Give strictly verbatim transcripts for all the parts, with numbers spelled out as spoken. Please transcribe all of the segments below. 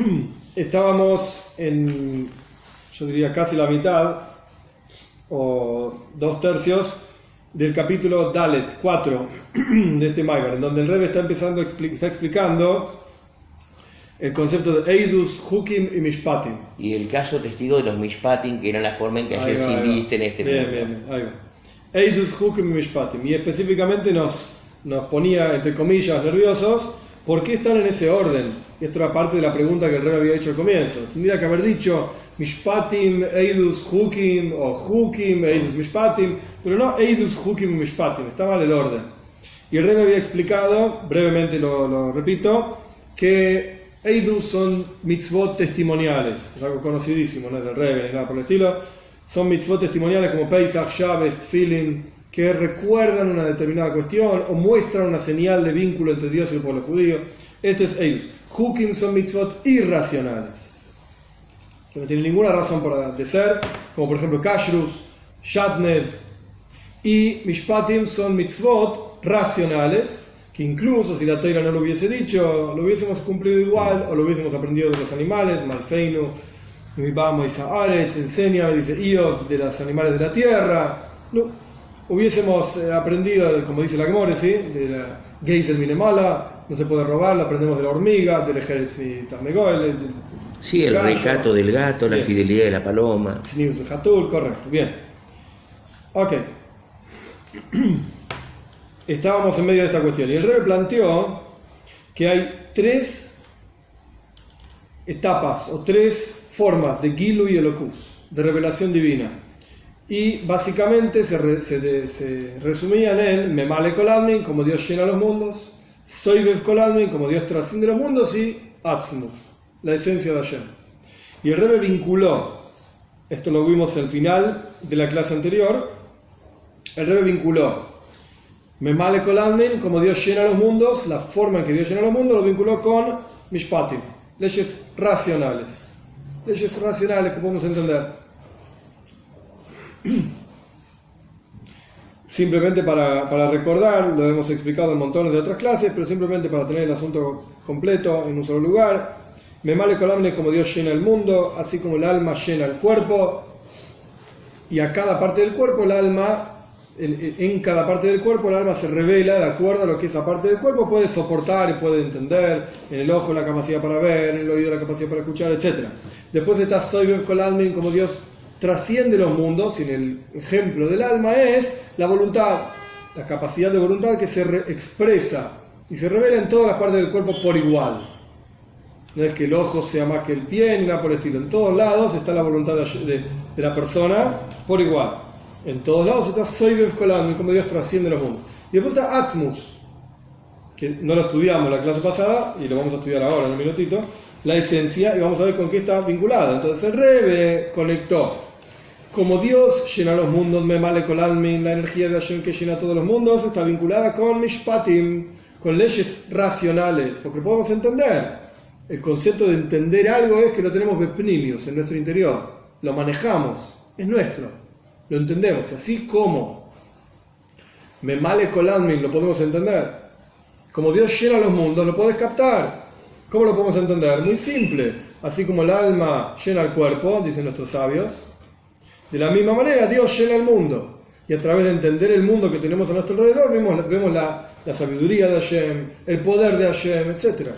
estábamos en, yo diría casi la mitad, o dos tercios, del capítulo Dalet, cuatro, de este Maimer, en donde el Rebbe está empezando, está explicando el concepto de Eidus, Hukim y Mishpatim. Y el caso testigo de los Mishpatim, que era la forma en que ayer va, se inviste en este bien, mundo. Bien, bien, ahí va. Eidus, Hukim y Mishpatim. Y específicamente nos, nos ponía, entre comillas, nerviosos, ¿por qué están en ese orden? Esto era parte de la pregunta que el Rebbe había hecho al comienzo. Tendría que haber dicho Mishpatim, Eidus, Hukim, o Hukim, Eidus, Mishpatim, pero no Eidus, Hukim y Mishpatim, está mal el orden. Y el Rebbe había explicado, brevemente lo, lo repito, que Eidus son mitzvot testimoniales, es algo conocidísimo, no es del Rebbe ni nada por el estilo, son mitzvot testimoniales como Pesach, Shabbos, Tfilin, que recuerdan una determinada cuestión o muestran una señal de vínculo entre Dios y el pueblo judío. Esto es Eidus. Hukim son mitzvot irracionales, que no tienen ninguna razón para de ser, como por ejemplo Kashrus, Shatnez, y Mishpatim son mitzvot racionales, que incluso si la Torah no lo hubiese dicho, lo hubiésemos cumplido igual, o lo hubiésemos aprendido de los animales, Malfeinu, Mibamo y Saaretz, enseña, dice Iyov, de los animales de la tierra, no, hubiésemos aprendido, como dice la Gemore, ¿sí? De la Geisel Minemala, no se puede robar, lo aprendemos de la hormiga, del Ejerez y Tarmegol, sí, el gallo, recato del gato, bien. La fidelidad de la paloma. Tznius del Hatul, correcto, bien. Ok. Estábamos en medio de esta cuestión y el Rebbe planteó que hay tres etapas o tres formas de Gilu y Elokus, de revelación divina, y básicamente se, re, se, se resumían en Memale Kolalmin, como Dios llena los mundos, Soivev Kolalmin, como Dios trasciende los mundos, y Atzmus, la esencia de Hashem. Y el Rebbe vinculó, esto lo vimos al final de la clase anterior, el Rebbe vinculó Memale Kolalmin, como Dios llena los mundos, la forma en que Dios llena los mundos, lo vinculó con Mishpatim, leyes racionales. Leyes racionales que podemos entender. Simplemente para, para recordar, lo hemos explicado en montones de otras clases, pero simplemente para tener el asunto completo en un solo lugar. Memale Kolalmin es como Dios llena el mundo, así como el alma llena el cuerpo, y a cada parte del cuerpo el alma... en cada parte del cuerpo el alma se revela de acuerdo a lo que esa parte del cuerpo puede soportar y puede entender. En el ojo la capacidad para ver, en el oído la capacidad para escuchar, etcétera. Después está Soivev Kolalmin, como Dios trasciende los mundos, y en el ejemplo del alma es la voluntad, la capacidad de voluntad que se expresa y se revela en todas las partes del cuerpo por igual. No es que el ojo sea más que el pie ni nada por el estilo. En todos lados está la voluntad de, de, de la persona por igual. En todos lados está Soivev Kolalmin, como Dios trasciende los mundos. Y después está Atzmus, que no lo estudiamos la clase pasada, y lo vamos a estudiar ahora en un minutito, la esencia, y vamos a ver con qué está vinculada. Entonces el Rebbe conectó, como Dios llena los mundos, Memale Kolalmin, la energía de Hashem que llena todos los mundos, está vinculada con Mishpatim, con leyes racionales, porque podemos entender. El concepto de entender algo es que lo tenemos bepnimius, en nuestro interior, lo manejamos, es nuestro. Lo entendemos, así como Memale Kolalmin lo podemos entender, como Dios llena los mundos, lo podés captar. ¿Cómo lo podemos entender? Muy simple, así como el alma llena el cuerpo, dicen nuestros sabios, de la misma manera Dios llena el mundo, y a través de entender el mundo que tenemos a nuestro alrededor vemos, vemos la, la sabiduría de Hashem, el poder de Hashem, etcétera,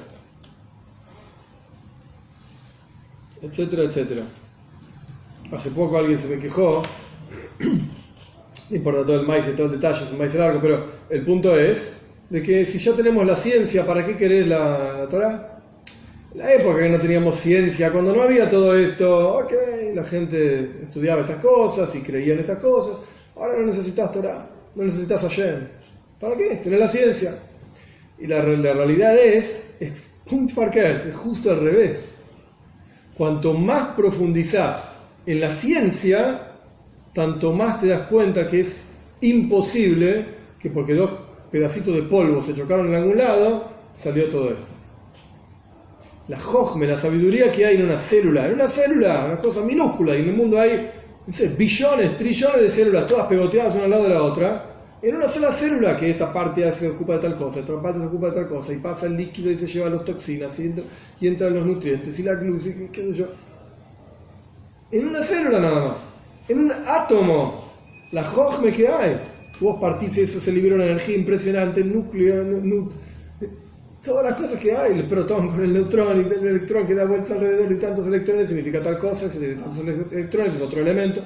etcétera, etcétera. Hace poco alguien se me quejó, no importa todo el maíz y todo el detalle, es un maíz largo, pero el punto es de que si ya tenemos la ciencia, ¿para qué querés la, la Torá? En la época que no teníamos ciencia, cuando no había todo esto, ok, la gente estudiaba estas cosas y creía en estas cosas, ahora no necesitas Torá, no necesitas Hashem. ¿Para qué? Tenés la ciencia. Y la, la realidad es, es punto parker, es justo al revés. Cuanto más profundizás en la ciencia, tanto más te das cuenta que es imposible que porque dos pedacitos de polvo se chocaron en algún lado, salió todo esto. La jojme, la sabiduría que hay en una célula, en una célula, una cosa minúscula, y en el mundo hay, no sé, billones, trillones de células, todas pegoteadas una al lado de la otra, en una sola célula, que esta parte se ocupa de tal cosa, esta parte se ocupa de tal cosa, y pasa el líquido y se lleva las toxinas, y, entra, y entran los nutrientes, y la glucosa, y qué sé yo. En una célula nada más, en un átomo, la jojme que hay. Vos partís y eso se libera una energía impresionante, el núcleo, nu, todas las cosas que hay, el protón con el neutrón, y el electrón que da vueltas alrededor de tantos electrones significa tal cosa, si de tantos electrones es otro elemento.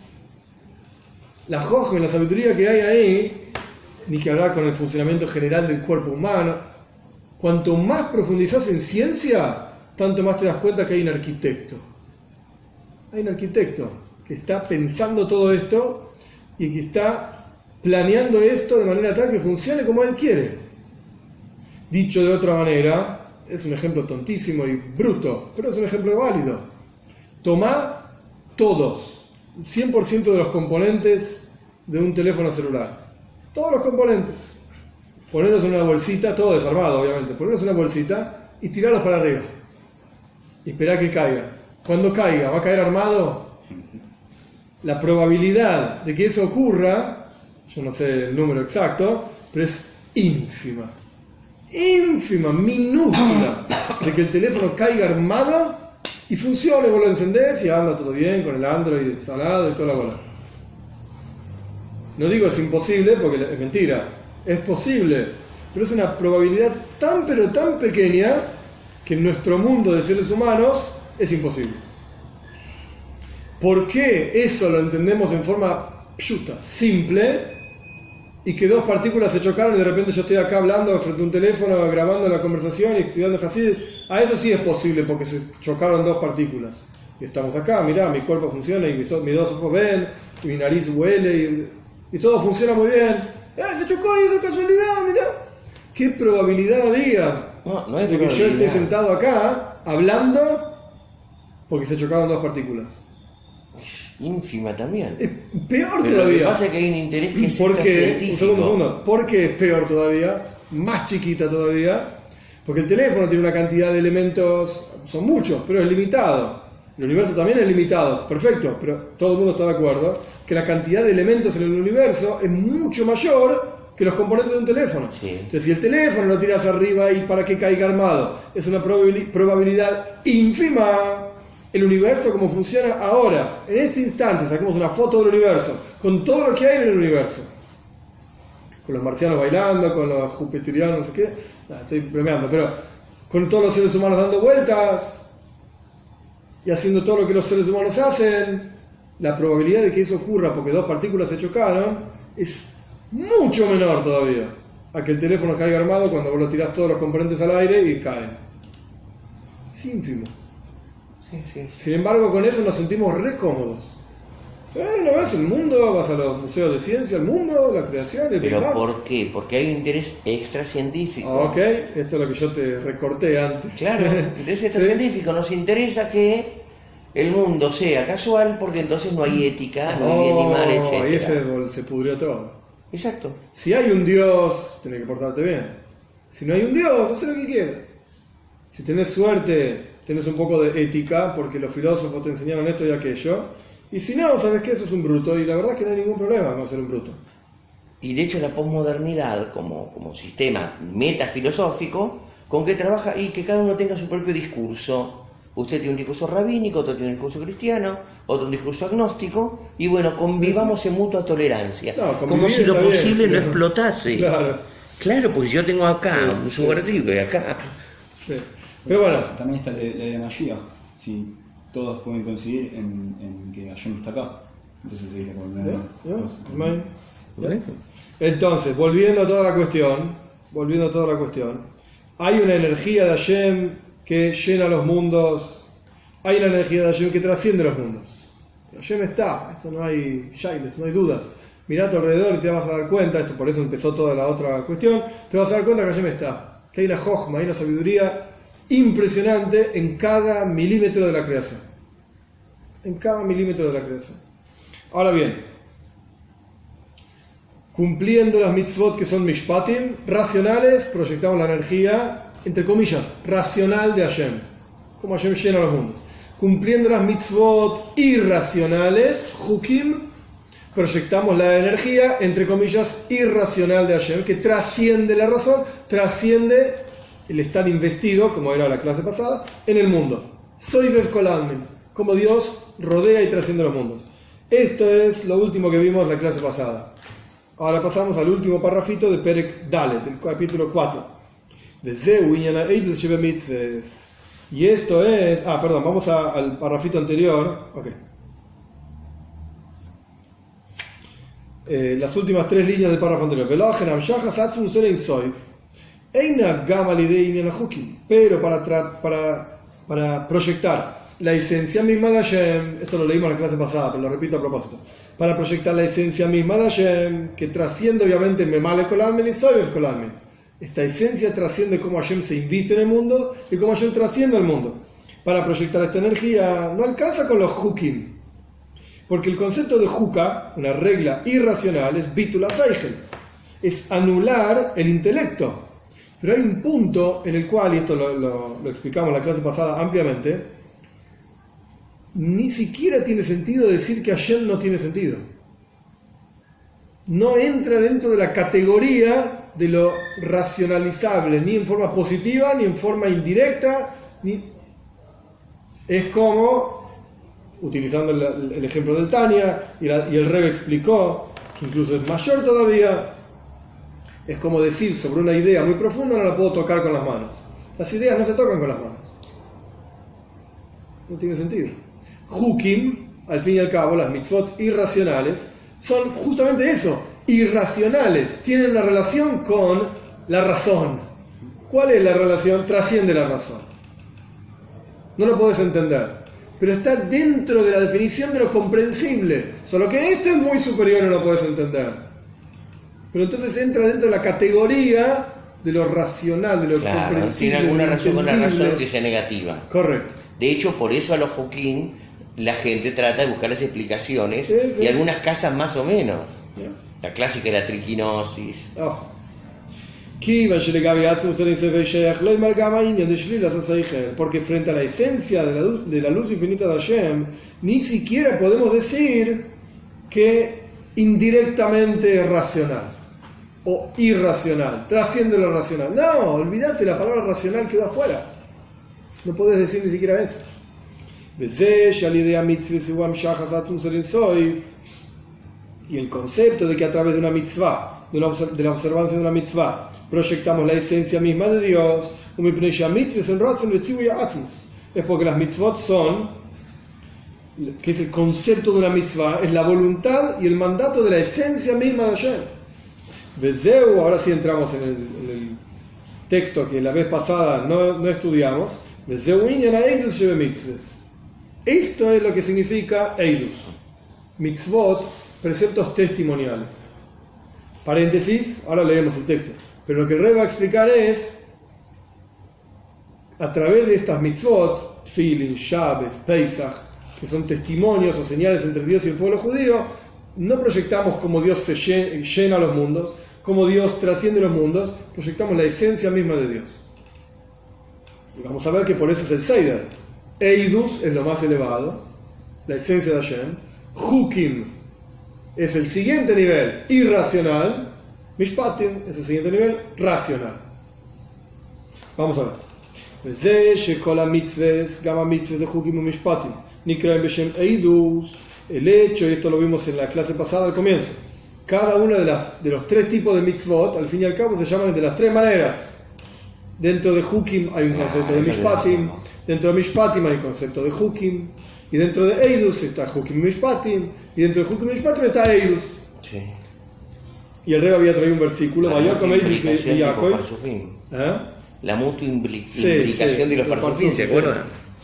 La jojme, la sabiduría que hay ahí, ni que hablar con el funcionamiento general del cuerpo humano. Cuanto más profundizás en ciencia, tanto más te das cuenta que hay un arquitecto. Hay un arquitecto que está pensando todo esto y que está planeando esto de manera tal que funcione como él quiere. Dicho de otra manera, es un ejemplo tontísimo y bruto, pero es un ejemplo válido. Tomá todos, cien por ciento de los componentes de un teléfono celular. Todos los componentes. Ponerlos en una bolsita, todo desarmado obviamente, ponerlos en una bolsita y tirarlos para arriba. Y esperar que caiga. Cuando caiga, ¿va a caer armado? La probabilidad de que eso ocurra, yo no sé el número exacto, pero es ínfima. Ínfima, minúscula, de que el teléfono caiga armado y funcione, vos lo encendés y anda todo bien con el Android instalado y toda la bola. No digo es imposible porque es mentira, es posible, pero es una probabilidad tan pero tan pequeña que en nuestro mundo de seres humanos es imposible. ¿Por qué eso lo entendemos en forma pshuta, simple, y que dos partículas se chocaron y de repente yo estoy acá hablando frente a un teléfono, grabando la conversación y estudiando Hasidus? A eso sí es posible porque se chocaron dos partículas. Y estamos acá, mirá, mi cuerpo funciona y mis, mis dos ojos ven, y mi nariz huele y, y todo funciona muy bien. ¡Eh, se chocó y eso es casualidad, mirá! ¿Qué probabilidad había no, no hay de que yo esté sentado acá hablando porque se chocaron dos partículas? Ínfima también. Es peor Pero todavía. Lo que pasa es que hay un interés que es ¿Por qué? científico. Un segundo, un segundo. ¿Por qué es peor todavía? Más chiquita todavía. Porque el teléfono tiene una cantidad de elementos, son muchos, pero es limitado. El universo también es limitado, perfecto, pero todo el mundo está de acuerdo que la cantidad de elementos en el universo es mucho mayor que los componentes de un teléfono. Sí. Entonces, si el teléfono lo tiras arriba y para que caiga armado, es una probabilidad ínfima. El universo como funciona ahora, en este instante, saquemos una foto del universo, con todo lo que hay en el universo. Con los marcianos bailando, con los jupiterianos, no sé qué. No, estoy bromeando, pero con todos los seres humanos dando vueltas y haciendo todo lo que los seres humanos hacen, la probabilidad de que eso ocurra porque dos partículas se chocaron es mucho menor todavía a que el teléfono caiga armado cuando vos lo tirás todos los componentes al aire y caen. Es ínfimo. Sí, sí, sí. Sin embargo, con eso nos sentimos re cómodos. Eh, ¿no ves el mundo? Vas a los museos de ciencia, el mundo, la creación, el Big ¿Pero Bang. por qué? Porque hay un interés extracientífico. Ok, esto es lo que yo te recorté antes. Claro, interés extracientífico. Nos interesa que el mundo sea casual porque entonces no hay ética, no hay bien ni mal, etcétera. Y ese se pudrió todo. Exacto. Si hay un Dios, tenés que portarte bien. Si no hay un Dios, haz lo que quieras. Si tenés suerte, tenés un poco de ética, porque los filósofos te enseñaron esto y aquello. Y si no, sabes que eso es un bruto, y la verdad es que no hay ningún problema con ser un bruto. Y de hecho la posmodernidad, como, como sistema metafilosófico, ¿con qué trabaja? Y que cada uno tenga su propio discurso. Usted tiene un discurso rabínico, otro tiene un discurso cristiano, otro un discurso agnóstico, y bueno, convivamos sí, sí. en mutua tolerancia. No, como si lo posible bien, no explotase. Claro. Claro, pues yo tengo acá sí, un subversivo y acá. Sí. Pero bueno. También está la idea de Mashiach. Sí. Todos pueden coincidir en, en que Hashem está acá. Entonces sería como una cosa. Entonces, volviendo a toda la cuestión, volviendo a toda la cuestión, hay una energía de Hashem que llena los mundos, hay una energía de Hashem que trasciende los mundos. Hashem está, esto no hay shailes, no hay dudas. Mirá a tu alrededor y te vas a dar cuenta, esto por eso empezó toda la otra cuestión, te vas a dar cuenta que Hashem está, que hay una jochma, hay una sabiduría impresionante en cada milímetro de la creación. En cada milímetro de la creación. Ahora bien, cumpliendo las mitzvot que son mishpatim, racionales, proyectamos la energía, entre comillas, racional de Hashem. Como Hashem llena los mundos. Cumpliendo las mitzvot irracionales, hukim, proyectamos la energía, entre comillas, irracional de Hashem, que trasciende la razón, trasciende el estar investido, como era la clase pasada, en el mundo. Soy Bev Kolalmin, como Dios rodea y trasciende los mundos. Esto es lo último que vimos la clase pasada. Ahora pasamos al último parrafito de Perek Dalet, del capítulo cuatro. Y esto es... Ah, perdón, vamos a, al parrafito anterior. Ok. Eh, las últimas tres líneas del párrafo anterior. Pero para, tra- para, para proyectar la esencia misma de Hashem, esto lo leímos en la clase pasada, pero lo repito a propósito, para proyectar la esencia misma de Hashem, que trasciende obviamente Memale Kolalmen y Soyev Kolalmen. Esta esencia trasciende cómo Hashem se inviste en el mundo y cómo Hashem trasciende el mundo. Para proyectar esta energía no alcanza con los hukim, porque el concepto de huka, una regla irracional, es bitula seichel, es anular el intelecto. Pero hay un punto en el cual, y esto lo, lo, lo explicamos en la clase pasada ampliamente, ni siquiera tiene sentido decir que Hashem no tiene sentido. No entra dentro de la categoría de lo racionalizable, ni en forma positiva, ni en forma indirecta, ni... es como, utilizando el, el ejemplo del Tania, y, la, y el Rebbe explicó, que incluso es mayor todavía, es como decir sobre una idea muy profunda, no la puedo tocar con las manos. Las ideas no se tocan con las manos. No tiene sentido. Hukim, al fin y al cabo, las mitzvot irracionales, son justamente eso, irracionales, tienen una relación con la razón. ¿Cuál es la relación? Trasciende la razón. No lo puedes entender, pero está dentro de la definición de lo comprensible, solo que esto es muy superior y no lo puedes entender. Pero entonces entra dentro de la categoría de lo racional, de lo claro, comprensible. Tiene alguna razón con la razón que que sea negativa. Correcto. De hecho, por eso a los Joaquín la gente trata de buscar las explicaciones, sí, sí. Y algunas casas más o menos. Yeah. La clásica de la triquinosis. Oh. Porque frente a la esencia de la, luz, de la luz infinita de Hashem, ni siquiera podemos decir que indirectamente es racional o irracional, trasciende lo racional. No, olvídate, la palabra racional quedó afuera. No podés decir ni siquiera eso. Y el concepto de que a través de una mitzvah, de, una, de la observancia de una mitzvah, proyectamos la esencia misma de Dios, es porque las mitzvot son, que es el concepto de una mitzvah, es la voluntad y el mandato de la esencia misma de Hashem. Ahora sí entramos en el, en el texto que la vez pasada no, no estudiamos. Esto es lo que significa Eidus. Mitzvot, preceptos testimoniales. Paréntesis, ahora leemos el texto. Pero lo que el Rebbe va a explicar es, a través de estas mitzvot, Tfilin, Shabbos, Pesach, que son testimonios o señales entre Dios y el pueblo judío, no proyectamos como Dios se llena los mundos, como Dios trasciende los mundos, proyectamos la esencia misma de Dios. Y vamos a ver que por eso es el Seider. Eidus es lo más elevado, la esencia de Hashem. Hukim es el siguiente nivel, irracional. Mishpatim es el siguiente nivel, racional. Vamos a ver. El hecho, y esto lo vimos en la clase pasada al comienzo, cada uno de, las, de los tres tipos de mitzvot, al fin y al cabo, se llaman de las tres maneras. Dentro de Hukim hay un concepto de Mishpatim, dentro de Mishpatim hay un concepto de Hukim, y dentro de Eidus está Hukim Mishpatim, y dentro de Hukim Mishpatim está Eidus. Sí. Y el Rebbe había traído un versículo, la mutua implicación, ¿eh? La mutua impli- sí, implicación sí, de los parsufim, ¿se acuerdan?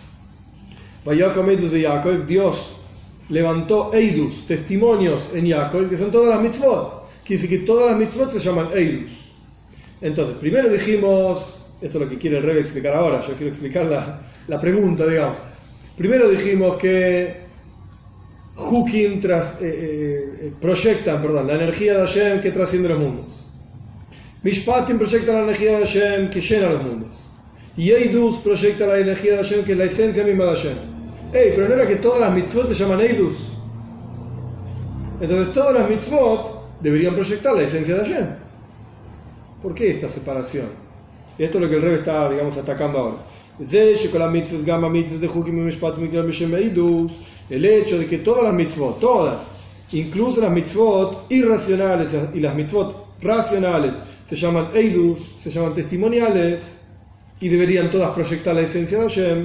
Dios levantó Eidus, testimonios en Jacob, que son todas las mitzvot. Quiere decir que todas las mitzvot se llaman Eidus. Entonces, primero dijimos, esto es lo que quiere el Rebbe explicar ahora, yo quiero explicar la, la pregunta, digamos. Primero dijimos que Hukim tras, eh, eh, proyectan perdón, la energía de Hashem que trasciende los mundos. Mishpatim proyecta la energía de Hashem que llena los mundos. Y Eidus proyecta la energía de Hashem que es la esencia misma de Hashem. Ey, pero no era que todas las mitzvot se llaman Eidus. Entonces todas las mitzvot deberían proyectar la esencia de Hashem. ¿Por qué esta separación? Y esto es lo que el Rebbe está, digamos, atacando ahora. El hecho de que todas las mitzvot, todas, incluso las mitzvot irracionales y las mitzvot racionales, se llaman eidus, se llaman testimoniales, y deberían todas proyectar la esencia de Hashem.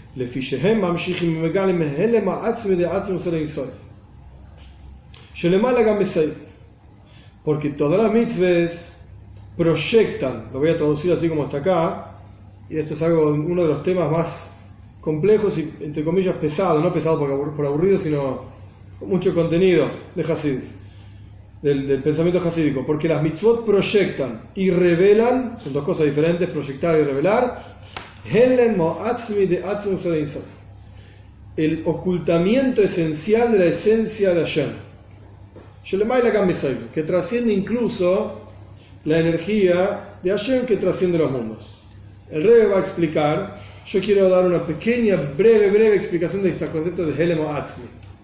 Porque todas las mitzvahs proyectan, lo voy a traducir así como está acá, y esto es algo, uno de los temas más complejos y entre comillas pesados, no pesado por, por aburrido, sino con mucho contenido de Hasid, del, del pensamiento hasídico, porque las mitzvot proyectan y revelan, son dos cosas diferentes, proyectar y revelar, el ocultamiento esencial de la esencia de Hashem, que trasciende incluso la energía de Hashem, que trasciende los mundos. El Rebbe va a explicar, yo quiero dar una pequeña, breve, breve explicación de este concepto de Helem Atzmi.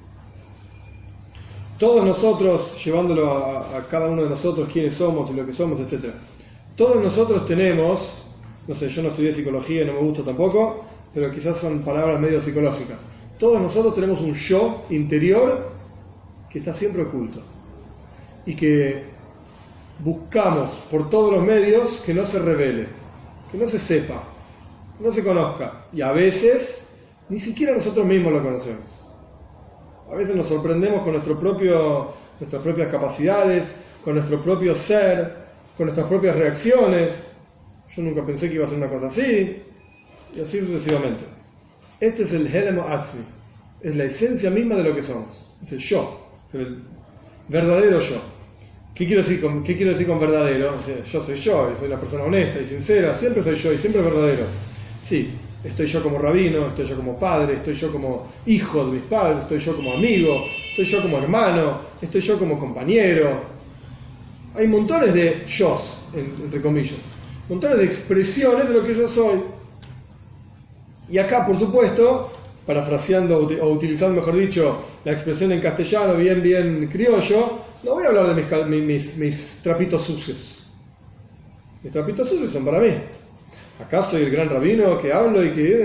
Todos nosotros, llevándolo a, a cada uno de nosotros, quiénes somos y lo que somos, etcétera. Todos nosotros tenemos, no sé, yo no estudié psicología y no me gusta tampoco, pero quizás son palabras medio psicológicas. Todos nosotros tenemos un yo interior que está siempre oculto y que buscamos por todos los medios que no se revele, que no se sepa, que no se conozca, y a veces ni siquiera nosotros mismos lo conocemos. A veces nos sorprendemos con nuestro propio, nuestras propias capacidades, con nuestro propio ser, con nuestras propias reacciones. Yo nunca pensé que iba a ser una cosa así, y así sucesivamente. Este es el Helem Atzmi, es la esencia misma de lo que somos, es el yo, el verdadero yo. ¿Qué quiero decir con, qué quiero decir con verdadero? O sea, yo soy yo, y soy la persona honesta y sincera, siempre soy yo y siempre verdadero. Sí, estoy yo como rabino, estoy yo como padre, estoy yo como hijo de mis padres, estoy yo como amigo, estoy yo como hermano, estoy yo como compañero. Hay montones de yos, entre comillas, montones de expresiones de lo que yo soy. Y acá, por supuesto, parafraseando o utilizando, mejor dicho, la expresión en castellano bien, bien criollo, no voy a hablar de mis, mis, mis trapitos sucios. Mis trapitos sucios son para mí. Acá soy el gran rabino que hablo y que...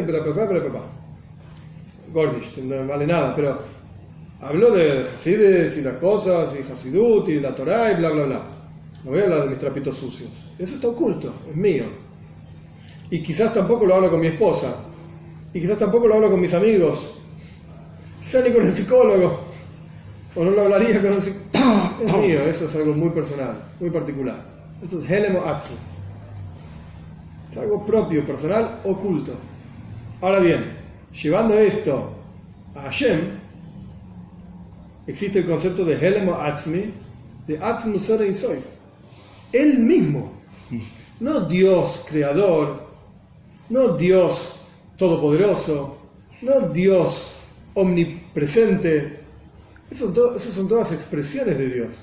Gornish, no vale nada, pero hablo de Hasides y las cosas, y Hasidut y la Torah y bla, bla, bla. No voy a hablar de mis trapitos sucios. Eso está oculto, es mío. Y quizás tampoco lo hablo con mi esposa. Y quizás tampoco lo hablo con mis amigos. Quizás ni con el psicólogo. O no lo hablaría con el psicólogo. Es mío, eso es algo muy personal, muy particular. Esto es Helem Atzmi. Es algo propio, personal, oculto. Ahora bien, llevando esto a Hashem, existe el concepto de Helem Atzmi, de Atzmu Sorein Soy. Él mismo. No Dios creador, no Dios todopoderoso, no Dios omnipresente. Esas son, son todas expresiones de Dios.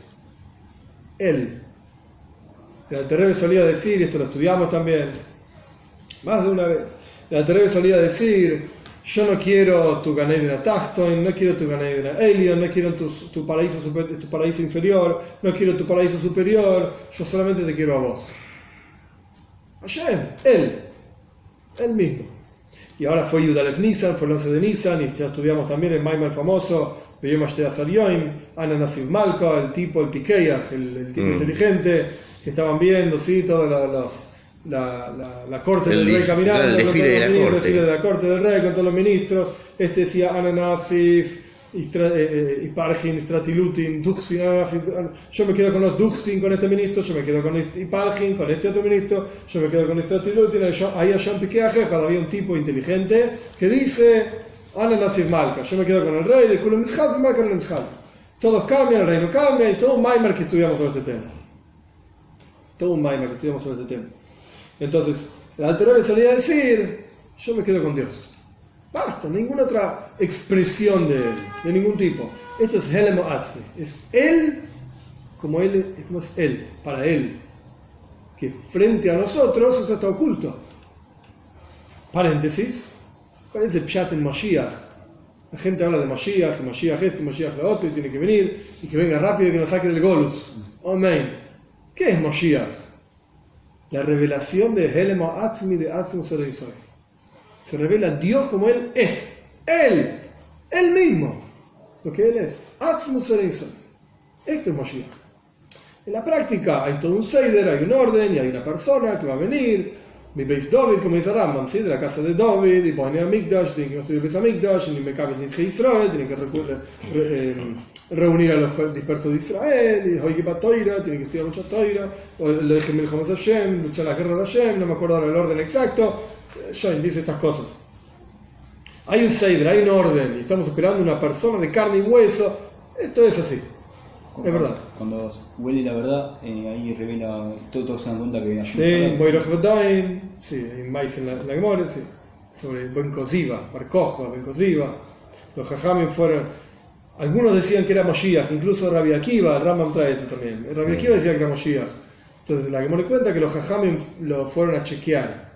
Él. El Alter Rebbe solía decir, y esto lo estudiamos también, más de una vez, el Alter Rebbe solía decir, yo no quiero tu Gan Eden Tachton, no quiero tu Gan Eden Elion, no quiero tu, tu, paraíso super, tu paraíso inferior, no quiero tu paraíso superior, yo solamente te quiero a vos. Hashem, Él, Él mismo. Y ahora fue Yudalef Nisan, fue el once de Nisan, y ya estudiamos también el Maimar famoso, Ana Nasiv Malka, el tipo, el Pikeach, el, el tipo mm. inteligente, que estaban viendo, sí, toda la, los, la, la, la corte el del rey caminando, el desfile, de la ministros, corte. desfile de la corte del rey con todos los ministros. Este decía Ana Nasif, Iparjin, Stratilutin, Duxin, yo me quedo con los Duxin con este ministro, yo me quedo con Iparjin, con este otro ministro, yo me quedo con Stratilutin. Ahí allá en Pikeach había un tipo inteligente que dice Ana Nasif Malka, yo me quedo con el rey de Kulum Mishal y Malka el Mishal. Todos cambian, el reino cambia, y todo un Maimar que estudiamos sobre este tema. Todo un Maimar que estudiamos sobre este tema. Entonces, el Alter Rebbe solía decir, yo me quedo con Dios. Basta, ninguna otra expresión de él, de ningún tipo. Esto es Helem Atzmi, es él como él, es como es él, para él. Que frente a nosotros eso está oculto. Paréntesis. ¿Cuál es el Pshat en Mashiach? La gente habla de Mashiach, y Mashiach esto, y Mashiach lo otro, y tiene que venir, y que venga rápido y que nos saque del Golus. Amén. ¿Qué es Mashiach? La revelación de Helemo Atzmi de Atzmu Soreisoy. Se revela Dios como Él es. Él. Él mismo. Lo que Él es. Atzmu Soreisoy. Esto es Mashiach. En la práctica hay todo un Seider, hay un orden, y hay una persona que va a venir. Mi Beis David, como dice Rambam, ¿sí? De la casa de David, y Bohane Amikdash, tienen que construir el Beis Amikdash, y Mekabes Nitche Israel, tienen que re, eh, reunir a los dispersos de Israel, y Hoikipat Toira, tienen que estudiar mucha Toira, o lo dije Milchamos Hashem, luchar las guerras de Hashem, no me acuerdo ahora el orden exacto. John dice estas cosas. Hay un Seider, hay un orden, y estamos esperando una persona de carne y hueso. Esto es así. Es verdad. Cuando huele la verdad, eh, ahí revela, todos, todos se dan cuenta que... Sí, Moirach Badain, sí, hay más en la, en la Gemara, sí, sobre Ben Koziva, Barkojba, Ben Koziva. Los Jajamim fueron, algunos decían que era Moshiach, incluso Rabbi Akiva, el Rambam trae esto también. Rabbi Akiva decía que era Moshiach. Entonces la Gemara cuenta que los Jajamim lo fueron a chequear.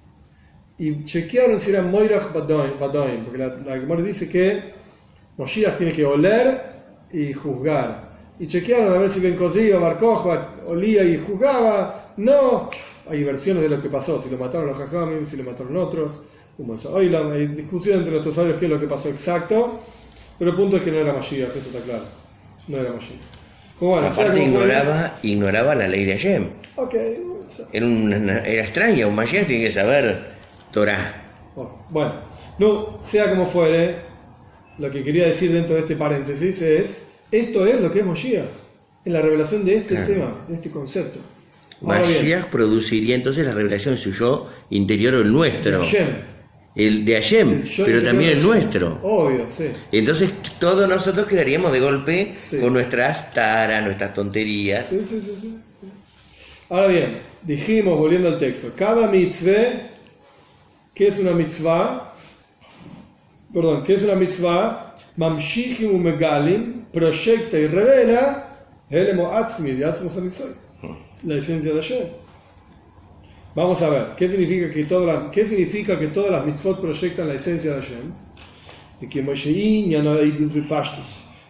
Y chequearon si era Moirach Badain, porque la, la Gemara dice que Moshiach tiene que oler y juzgar. Y chequearon a ver si Ben Koziva, Bar Kokhba, olía y juzgaba. No, hay versiones de lo que pasó, si lo mataron los Jajamim, si lo mataron otros. Hay discusión entre nuestros sabios qué es lo que pasó exacto, pero el punto es que no era Mashiach, esto está claro. No era Mashiach. Como, bueno, aparte ignoraba, ignoraba la ley de Hashem. Okay. Era, una, era extraña, un Mashiach tiene que saber Torah. Bueno, no, sea como fuere, lo que quería decir dentro de este paréntesis es: esto es lo que es Moshiach, en la revelación de este claro. tema, de este concepto. Mashiach produciría entonces la revelación de su yo interior o el nuestro. De Hashem. El de Hashem, el pero también el nuestro. Obvio, sí. Entonces todos nosotros quedaríamos de golpe sí. con nuestras taras, nuestras tonterías. Sí, sí, sí, sí. Ahora bien, dijimos, volviendo al texto, cada mitzvah, ¿qué es una mitzvah? Perdón, ¿qué es una mitzvah? Mamshichim umegalim, proyecta y revela Helemo Atzmi de Atzmo Samisoy, la esencia de Hashem. Vamos a ver, ¿qué significa que todas las, ¿qué significa que todas las mitzvot proyectan la esencia de Hashem? De que Moshein ya no hay dos repastos,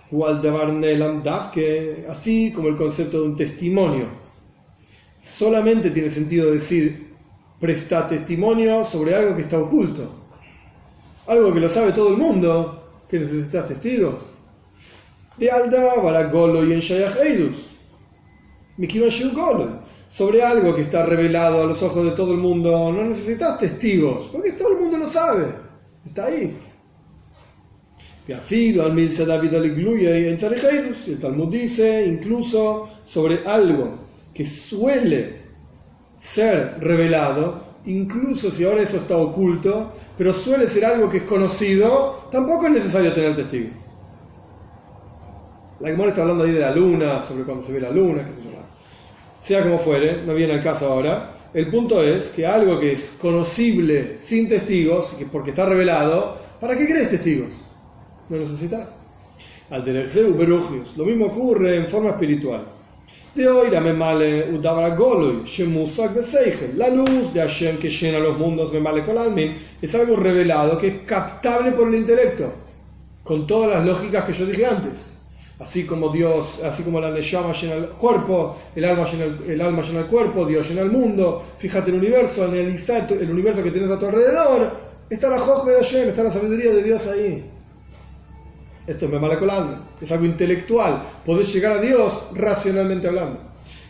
así como el concepto de un testimonio. Solamente tiene sentido decir, presta testimonio sobre algo que está oculto. Algo que lo sabe todo el mundo, que necesitas testigos. De Alda, Baragolo y en Shayach Eidus. Mikimashu Golo. Sobre algo que está revelado a los ojos de todo el mundo, no necesitas testigos, porque todo el mundo lo sabe. Está ahí. Y el Talmud dice, incluso sobre algo que suele ser revelado, incluso si ahora eso está oculto, pero suele ser algo que es conocido, tampoco es necesario tener testigos. La Gemara está hablando ahí de la luna, sobre cuando se ve la luna, qué sé yo. Sea como fuere, no viene al caso ahora. El punto es que algo que es conocible sin testigos, porque está revelado, ¿para qué querés testigos? No necesitas. Al tener berugios, lo mismo ocurre en forma espiritual. De hoy, la luz de Hashem que llena los mundos, es algo revelado, que es captable por el intelecto, con todas las lógicas que yo dije antes. Así como Dios, así como la Neshama llena el cuerpo, el alma llena el, el alma llena el cuerpo, Dios llena el mundo. Fíjate el universo, analiza el universo que tienes a tu alrededor. Está la Jochma de Hashem, está la sabiduría de Dios ahí. Esto es Memalakolán, es algo intelectual. Podés llegar a Dios racionalmente hablando.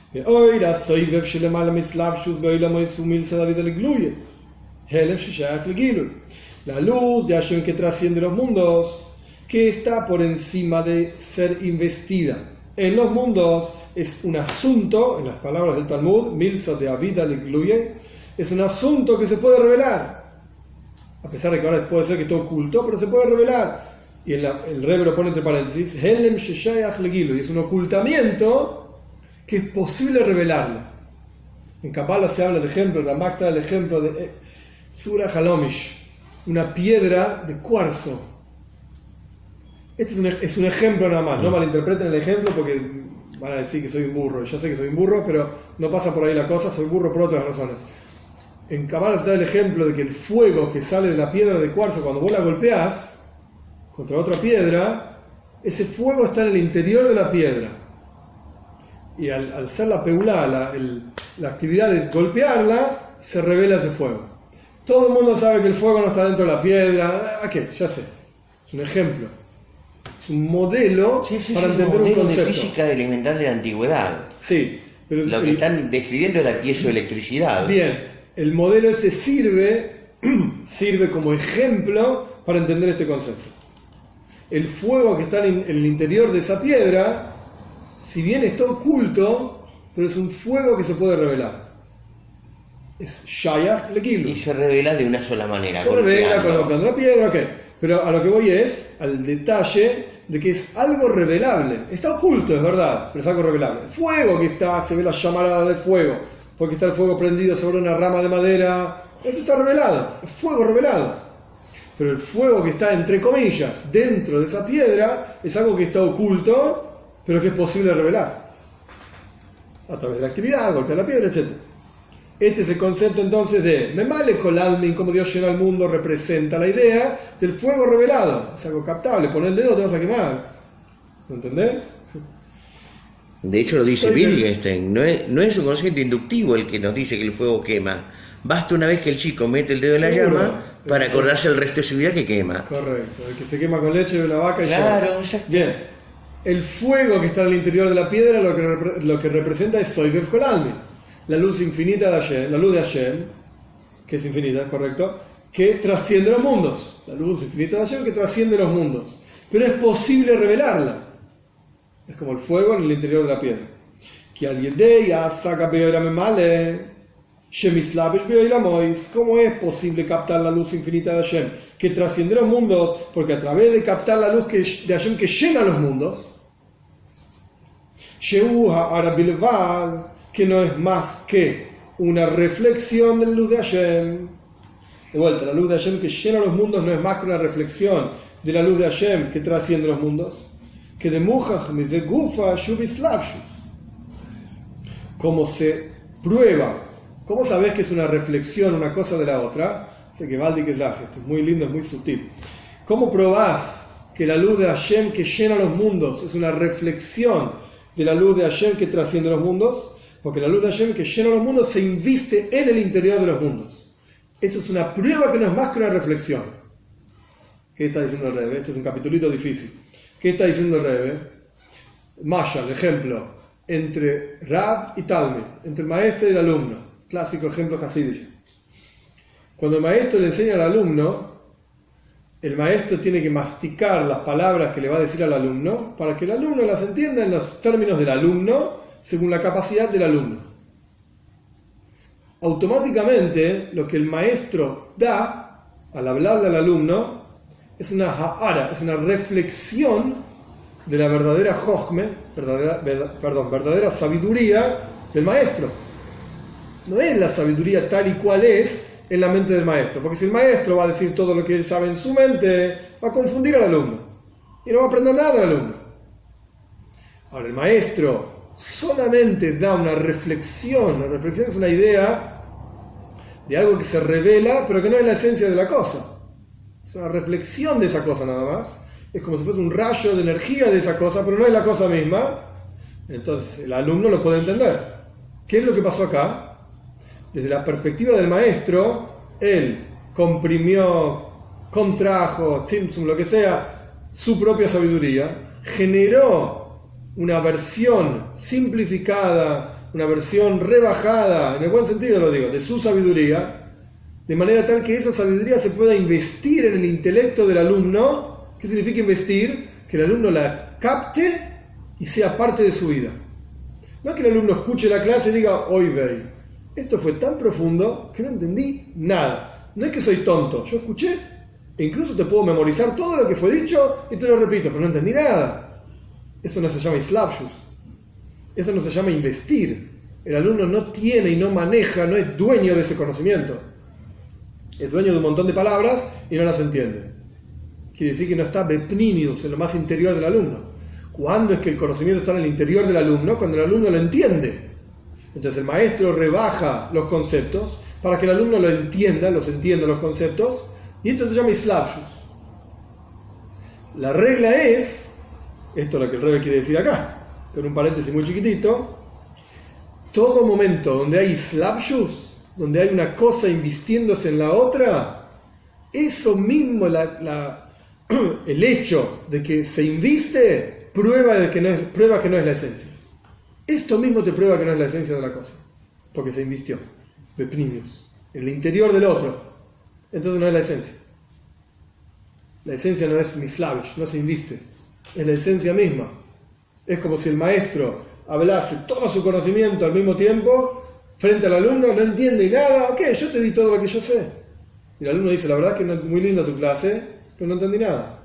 La luz de Hashem que trasciende los mundos, que está por encima de ser investida en los mundos, es un asunto, en las palabras del Talmud, Milsa de Avida Ligluye, es un asunto que se puede revelar, a pesar de que ahora puede ser que esté oculto, pero se puede revelar. Y el, el Rebbe lo pone entre paréntesis, Helem Sheshayach Legilu, y es un ocultamiento que es posible revelarlo. En Kabbalah se habla del ejemplo, Ramak trae el ejemplo de eh, Surah Halomish, una piedra de cuarzo. Este es un, es un ejemplo nada más, no malinterpreten el ejemplo porque van a decir que soy un burro. Yo sé que soy un burro, pero no pasa por ahí la cosa, soy burro por otras razones. En Kabbalah se da el ejemplo de que el fuego que sale de la piedra de cuarzo, cuando vos la golpeás, contra otra piedra, ese fuego está en el interior de la piedra. Y al, al ser la peulá, la, el, la actividad de golpearla, se revela ese fuego. Todo el mundo sabe que el fuego no está dentro de la piedra. ¿A qué? Ya sé. Es un ejemplo. Es un modelo sí, sí, para sí, entender un modelo un concepto. de física elemental de la antigüedad. Sí. Pero lo que el, están describiendo es la piezoelectricidad. Bien. El modelo ese sirve, sirve como ejemplo para entender este concepto. El fuego que está en el interior de esa piedra, si bien está oculto, pero es un fuego que se puede revelar. Es Shayach Lekilu. Y se revela de una sola manera. Se revela con golpeando la piedra, ok. Pero a lo que voy es al detalle de que es algo revelable. Está oculto, es verdad, pero es algo revelable. El fuego que está, se ve la llamarada del fuego, porque está el fuego prendido sobre una rama de madera, eso está revelado, es fuego revelado. Pero el fuego que está, entre comillas, dentro de esa piedra, es algo que está oculto, pero que es posible revelar. A través de la actividad, golpear la piedra, etcétera. Este es el concepto entonces de Memale Kolalmin, como Dios llena el mundo, representa la idea del fuego revelado. Es algo captable, pon el dedo, te vas a quemar. ¿Lo entendés? De hecho lo dice Soy Wittgenstein, no es, no es un conocimiento inductivo el que nos dice que el fuego quema. Basta una vez que el chico mete el dedo en la Seguro. llama para acordarse el resto de su vida que quema. Correcto, el que se quema con leche de una vaca y Claro, llora. exacto. Bien, el fuego que está en el interior de la piedra lo que, repre- lo que representa es Soibev Kolalmin, la luz infinita de Hashem, la luz de Hashem, que es infinita, correcto, que trasciende los mundos. La luz infinita de Hashem que trasciende los mundos. Pero es posible revelarla. Es como el fuego en el interior de la piedra. Que alguien de ella saca piedra memale. ¿Cómo es posible captar la luz infinita de Hashem que trasciende los mundos? Porque a través de captar la luz que, de Hashem que llena los mundos, que no es más que una reflexión de la luz de Hashem. De vuelta, la luz de Hashem que llena los mundos no es más que una reflexión de la luz de Hashem que trasciende los mundos. Que de Mujach de Gufa Shubislavshus. Como se prueba. ¿Cómo sabes que es una reflexión una cosa de la otra? Sé que Valdi que esto es muy lindo, es muy sutil. ¿Cómo probás que la luz de Hashem que llena los mundos es una reflexión de la luz de Hashem que trasciende los mundos? Porque la luz de Hashem que llena los mundos se inviste en el interior de los mundos. Eso es una prueba que no es más que una reflexión. ¿Qué está diciendo el Rebbe? Este es un capitulito difícil. ¿Qué está diciendo el Rebbe? Mashal, ejemplo, entre Rab y Talmid, entre el maestro y el alumno. Clásico ejemplo hasidic. Cuando el maestro le enseña al alumno, el maestro tiene que masticar las palabras que le va a decir al alumno para que el alumno las entienda en los términos del alumno según la capacidad del alumno. Automáticamente lo que el maestro da al hablarle al alumno es una ha'ara, es una reflexión de la verdadera jochme, verdadera, verdad, perdón, verdadera sabiduría del maestro. No es la sabiduría tal y cual es en la mente del maestro, porque si el maestro va a decir todo lo que él sabe en su mente, va a confundir al alumno y no va a aprender nada del alumno. Ahora, el maestro solamente da una reflexión. La reflexión es una idea de algo que se revela, pero que no es la esencia de la cosa. Es una reflexión de esa cosa nada más. Es como si fuese un rayo de energía de esa cosa, pero no es la cosa misma. Entonces el alumno lo puede entender. ¿Qué es lo que pasó acá? Desde la perspectiva del maestro, él comprimió, contrajo, tzimtzum, lo que sea, su propia sabiduría, generó una versión simplificada, una versión rebajada, en el buen sentido lo digo, de su sabiduría, de manera tal que esa sabiduría se pueda investir en el intelecto del alumno. ¿Qué significa investir? Que el alumno la capte y sea parte de su vida. No que el alumno escuche la clase y diga, hoy vei. Esto fue tan profundo que no entendí nada. No es que soy tonto, yo escuché e incluso te puedo memorizar todo lo que fue dicho y te lo repito, pero no entendí nada. Eso no se llama islavshus. Eso no se llama investir. El alumno no tiene y no maneja, no es dueño de ese conocimiento. Es dueño de un montón de palabras y no las entiende. Quiere decir que no está bepnimius, en lo más interior del alumno. ¿Cuándo es que el conocimiento está en el interior del alumno? Cuando el alumno lo entiende. Entonces el maestro rebaja los conceptos para que el alumno lo entienda, los entienda los conceptos, y esto se llama islavshus. La regla es, esto es lo que el Rebbe quiere decir acá, con un paréntesis muy chiquitito, todo momento donde hay slapshus, donde hay una cosa invistiéndose en la otra, eso mismo, la, la, el hecho de que se inviste, prueba, de que no es, prueba que no es la esencia. Esto mismo te prueba que no es la esencia de la cosa, porque se invistió, bepnimius, en el interior del otro. Entonces no es la esencia. La esencia no es mislavish, no se inviste, es la esencia misma. Es como si el maestro hablase todo su conocimiento al mismo tiempo frente al alumno, no entiende nada, ok, yo te di todo lo que yo sé. Y el alumno dice, la verdad es que no, muy linda tu clase, pero no entendí nada.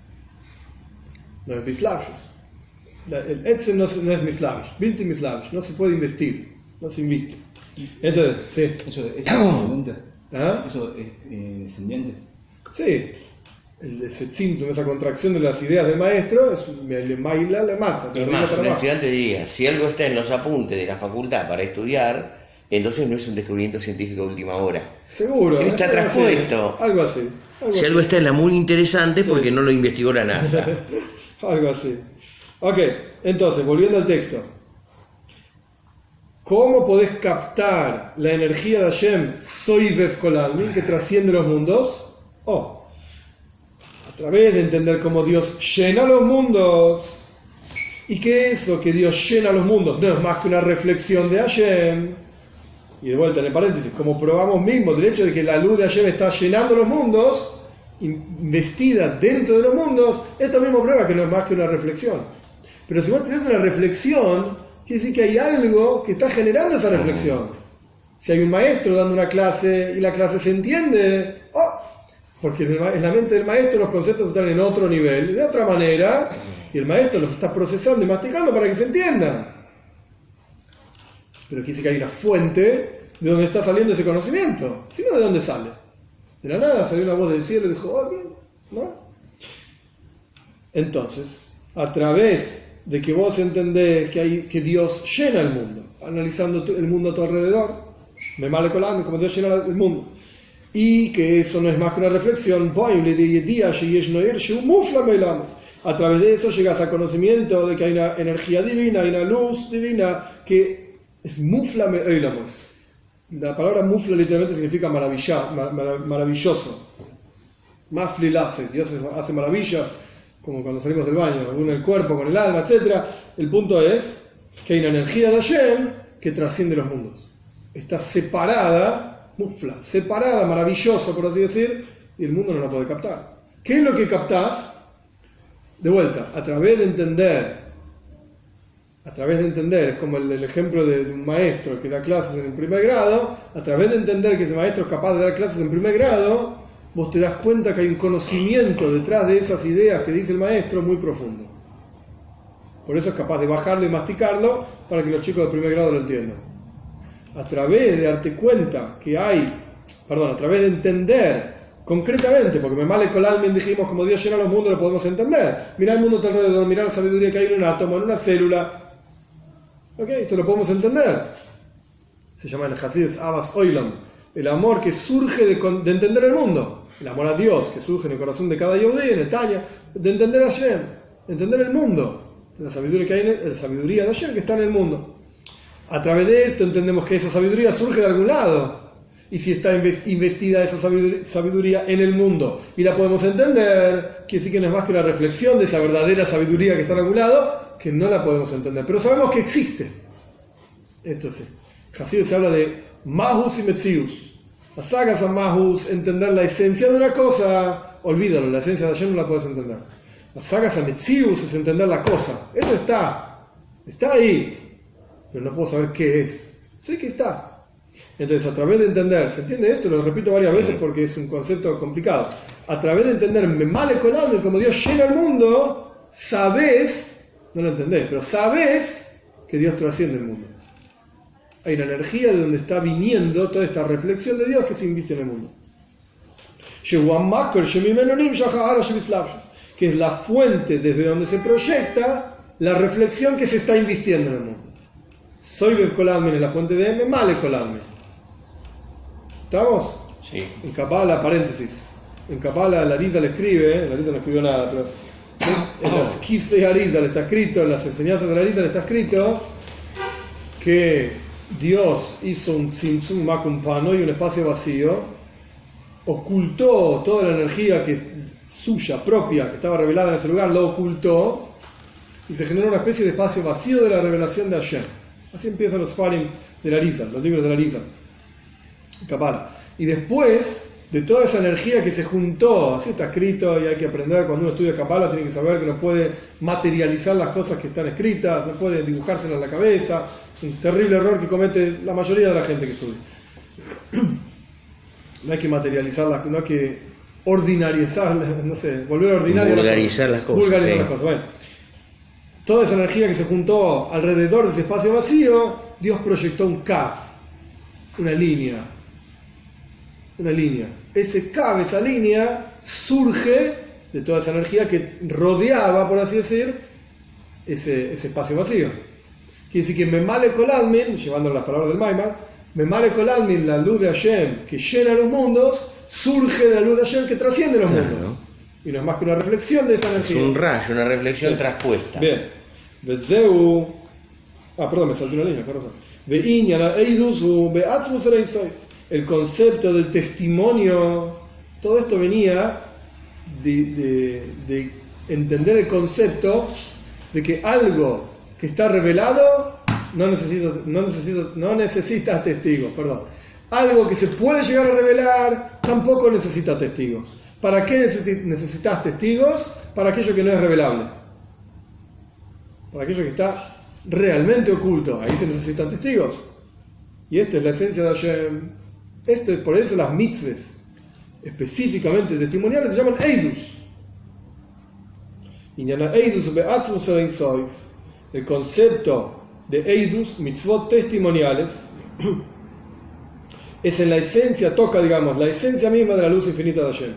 No es mislavish. El etzem no, no es mislavish, bilti mislavish, no se puede investir, no se inviste. Entonces, sí. ¿Eso, eso es descendiente? ¿Ah? ¿Eso es eh, descendiente? Sí. El, ese tzimtzum, esa contracción de las ideas del maestro, es, le maila, le mata. Es más, un estudiante diría, si algo está en los apuntes de la facultad para estudiar, entonces no es un descubrimiento científico de última hora. Seguro. Él está traspuesto. Algo así. Algo si así. algo está en la muy interesante, porque sí. No lo investigó la NASA. Algo así. Ok, entonces, volviendo al texto. ¿Cómo podés captar la energía de Hashem, Soivev Kolalmi, que trasciende los mundos? Oh, a través de entender cómo Dios llena los mundos. Y que eso que Dios llena los mundos no es más que una reflexión de Hashem. Y de vuelta en el paréntesis, como probamos mismo del hecho de que la luz de Hashem está llenando los mundos, investida dentro de los mundos, esto mismo prueba que no es más que una reflexión. Pero si vos tenés una reflexión, quiere decir que hay algo que está generando esa reflexión. Si hay un maestro dando una clase y la clase se entiende, oh, porque en la mente del maestro los conceptos están en otro nivel, de otra manera, y el maestro los está procesando y masticando para que se entiendan. Pero quiere decir que hay una fuente de donde está saliendo ese conocimiento. Si no, ¿de dónde sale? De la nada salió una voz del cielo y dijo, oh, bien, ¿no? Entonces, a través de que vos entendés que, hay, que Dios llena el mundo, analizando el mundo a tu alrededor, me male colando como Dios llena el mundo, y que eso no es más que una reflexión, a través de eso llegas a conocimiento de que hay una energía divina, hay una luz divina que es muflame oilamos. La palabra mufla literalmente significa maravilla, mar, mar, maravilloso. Maflilase, Dios hace maravillas, como cuando salimos del baño, une el cuerpo con el alma, etcétera. El punto es que hay una energía de Hashem que trasciende los mundos. Está separada, mufla, separada, maravillosa, por así decir, y el mundo no la puede captar. ¿Qué es lo que captás? De vuelta, a través de entender, a través de entender, es como el, el ejemplo de, de un maestro que da clases en el primer grado, a través de entender que ese maestro es capaz de dar clases en primer grado, vos te das cuenta que hay un conocimiento detrás de esas ideas que dice el maestro muy profundo. Por eso es capaz de bajarlo y masticarlo para que los chicos de primer grado lo entiendan. A través de darte cuenta que hay, perdón, a través de entender concretamente, porque me male con almen dijimos como Dios llena los mundos, lo podemos entender. Mirá el mundo a tu alrededor, mirá la sabiduría que hay en un átomo, en una célula. Ok, esto lo podemos entender. Se llama en Hasidus Abbas Oilam, el amor que surge de, de entender el mundo. El amor a Dios que surge en el corazón de cada Yehudí, en el Tanya, de entender a Hashem, entender el mundo, la sabiduría que hay en el, la sabiduría de Hashem que está en el mundo. A través de esto entendemos que esa sabiduría surge de algún lado. Y si está investida esa sabiduría en el mundo y la podemos entender, quiere decir que no es más que una reflexión de esa verdadera sabiduría que está en algún lado, que no la podemos entender. Pero sabemos que existe. Esto sí. Hasidus se habla de Mahus y Metzius. Las sagas a Mahus, entender la esencia de una cosa, olvídalo, la esencia de Hashem no la puedes entender. Las sagas a Metzius es entender la cosa. Eso está. Está ahí. Pero no puedo saber qué es. Sé que está. Entonces, a través de entender, ¿se entiende esto? Lo repito varias veces porque es un concepto complicado. A través de entender, me male con alma, como Dios llena el mundo, sabes, no lo entendés, pero sabes que Dios trasciende el mundo. Hay una energía de donde está viniendo toda esta reflexión de Dios que se inviste en el mundo. Que es la fuente desde donde se proyecta la reflexión que se está invistiendo en el mundo. Soy del Kolalmen, la fuente de M, male Kolalmen. ¿Estamos? Sí. En Kabbalah, paréntesis. En Kabbalah, la Larisa le escribe, la Larisa no escribió nada, pero En las Kisvei Arizal está escrito, en las enseñanzas de la Arizal está escrito que Dios hizo un tzimtzum makum pano y un espacio vacío, ocultó toda la energía que suya, propia, que estaba revelada en ese lugar, lo ocultó y se generó una especie de espacio vacío de la revelación de Hashem. Así empiezan los farim de la Arizal, los libros de la Arizal, Kabbalah. Y después de toda esa energía que se juntó, así está escrito y hay que aprender, cuando uno estudia Kabbalah tiene que saber que no puede materializar las cosas que están escritas, no puede dibujárselas en la cabeza, es un terrible error que comete la mayoría de la gente que estudia. No hay que materializarlas, no hay que ordinarizar, no sé, volver a ordinario vulgarizar las cosas. Vulgarizar sí. las cosas. Bueno, toda esa energía que se juntó alrededor de ese espacio vacío, Dios proyectó un Kav, una línea. Una línea. Ese Kav, esa línea, surge de toda esa energía que rodeaba, por así decir, ese, ese espacio vacío. Quiere decir que Memale Koladmin, llevando las palabras del Maimar, Memale Koladmin, la luz de Hashem que llena los mundos, surge de la luz de Hashem que trasciende los Claro. mundos. Y no es más que una reflexión de esa energía. Es un rayo, una reflexión Sí. traspuesta. Bien. Vezeu. Ah, perdón, me salté una línea, perdón. Ve'inyana eidusu be'atzmus reisoy. El concepto del testimonio, todo esto venía de, de, de entender el concepto de que algo que está revelado no necesita, no necesita, no necesita testigos, perdón. Algo que se puede llegar a revelar tampoco necesita testigos. ¿Para qué necesitas testigos? Para aquello que no es revelable. Para aquello que está realmente oculto. Ahí se necesitan testigos. Y esto es la esencia de Hashem. Esto es por eso las mitzvahs específicamente testimoniales se llaman Eidus. El concepto de Eidus, mitzvot testimoniales, es en la esencia, toca, digamos, la esencia misma de la luz infinita de Hashem.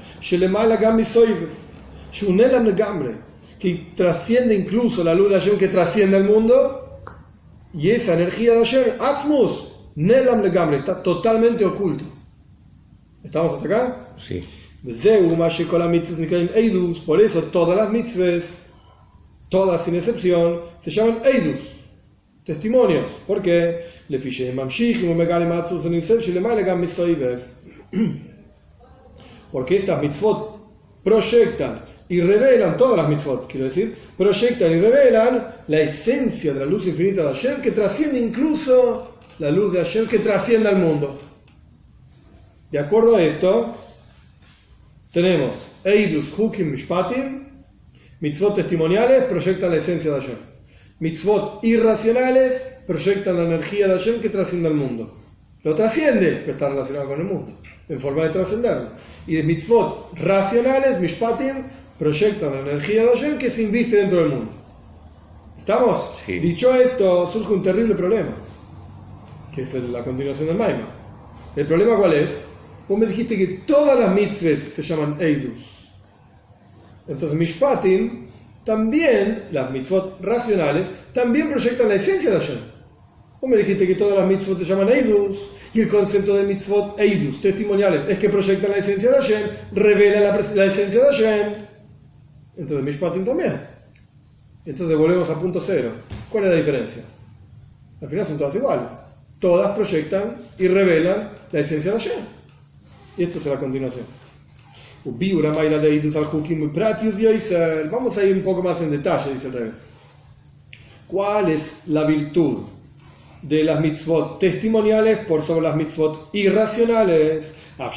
Que trasciende incluso la luz de Hashem, que trasciende el mundo, y esa energía de Hashem, Atzmus, Nelam Legamre, está totalmente oculto. ¿Estamos hasta acá? Sí. Por eso todas las mitzvahs, todas sin excepción, se llaman Eidus, testimonios. ¿Por qué? Porque estas mitzvot proyectan y revelan, todas las mitzvot, quiero decir, proyectan y revelan la esencia de la luz infinita de Hashem, que trasciende incluso la luz de Hashem, que trasciende al mundo. De acuerdo a esto, tenemos Eidus, Hukim, Mishpatim, mitzvot testimoniales proyectan la esencia de Hashem. Mitzvot irracionales proyectan la energía de Hashem que trasciende al mundo. Lo trasciende, pero está relacionado con el mundo, en forma de trascenderlo. Y de mitzvot racionales, Mishpatim, proyectan la energía de Hashem que se inviste dentro del mundo. ¿Estamos? Sí. Dicho esto, surge un terrible problema, que es la continuación del Maimar. ¿El problema cuál es? Vos me dijiste que todas las mitzvahs se llaman Eidus. Entonces, Mishpatim, también, las mitzvot racionales, también proyectan la esencia de Hashem. Vos me dijiste que todas las mitzvot se llaman Eidus, y el concepto de mitzvot Eidus, testimoniales, es que proyectan la esencia de Hashem, revelan la, la esencia de Hashem. Entonces, Mishpatim también. Entonces, volvemos a punto cero. ¿Cuál es la diferencia? Al final son todas iguales. Todas proyectan y revelan la esencia de Hashem. Y esto es la continuación. Vamos a ir un poco más en detalle, dice el Rebbe. ¿Cuál es la virtud de las mitzvot testimoniales por sobre las mitzvot irracionales? A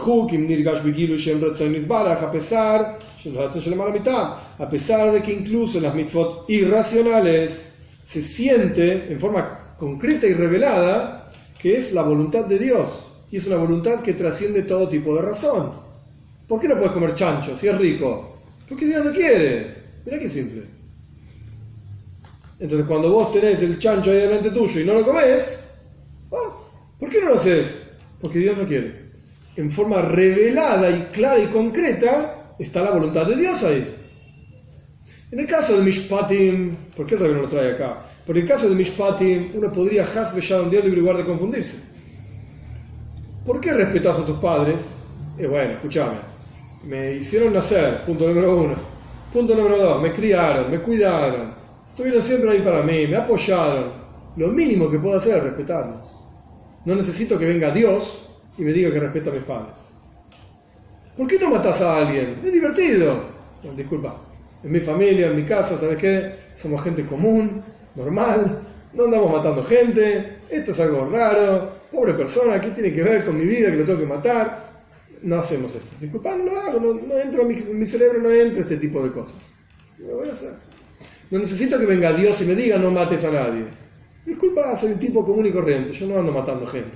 pesar, a pesar de que incluso en las mitzvot irracionales se siente en forma concreta y revelada que es la voluntad de Dios. Y es una voluntad que trasciende todo tipo de razón. ¿Por qué no puedes comer chancho si es rico? Porque Dios no quiere. Mirá qué simple. Entonces cuando vos tenés el chancho ahí delante tuyo y no lo comés, ¿ah? ¿Por qué no lo haces? Porque Dios no quiere. En forma revelada y clara y concreta está la voluntad de Dios ahí. En el caso de Mishpatim, ¿por qué el Rebbe no lo trae acá? Porque en el caso de Mishpatim uno podría hasbe shalom Dios libre lugar de confundirse. ¿Por qué respetas a tus padres? Eh, bueno, escúchame, me hicieron nacer, punto número uno. Punto número dos, me criaron, me cuidaron, estuvieron siempre ahí para mí, me apoyaron. Lo mínimo que puedo hacer es respetarlos. No necesito que venga Dios y me diga que respeto a mis padres. ¿Por qué no matas a alguien? Es divertido. No, disculpa, en mi familia, en mi casa, ¿sabes qué? Somos gente común, normal, no andamos matando gente, esto es algo raro, pobre persona, ¿qué tiene que ver con mi vida que lo tengo que matar? No hacemos esto. Disculpa, no lo hago, no, no entro en mi, en mi cerebro, no entra este tipo de cosas. Lo voy a hacer. No necesito que venga Dios y me diga no mates a nadie. Disculpa, soy un tipo común y corriente, yo no ando matando gente.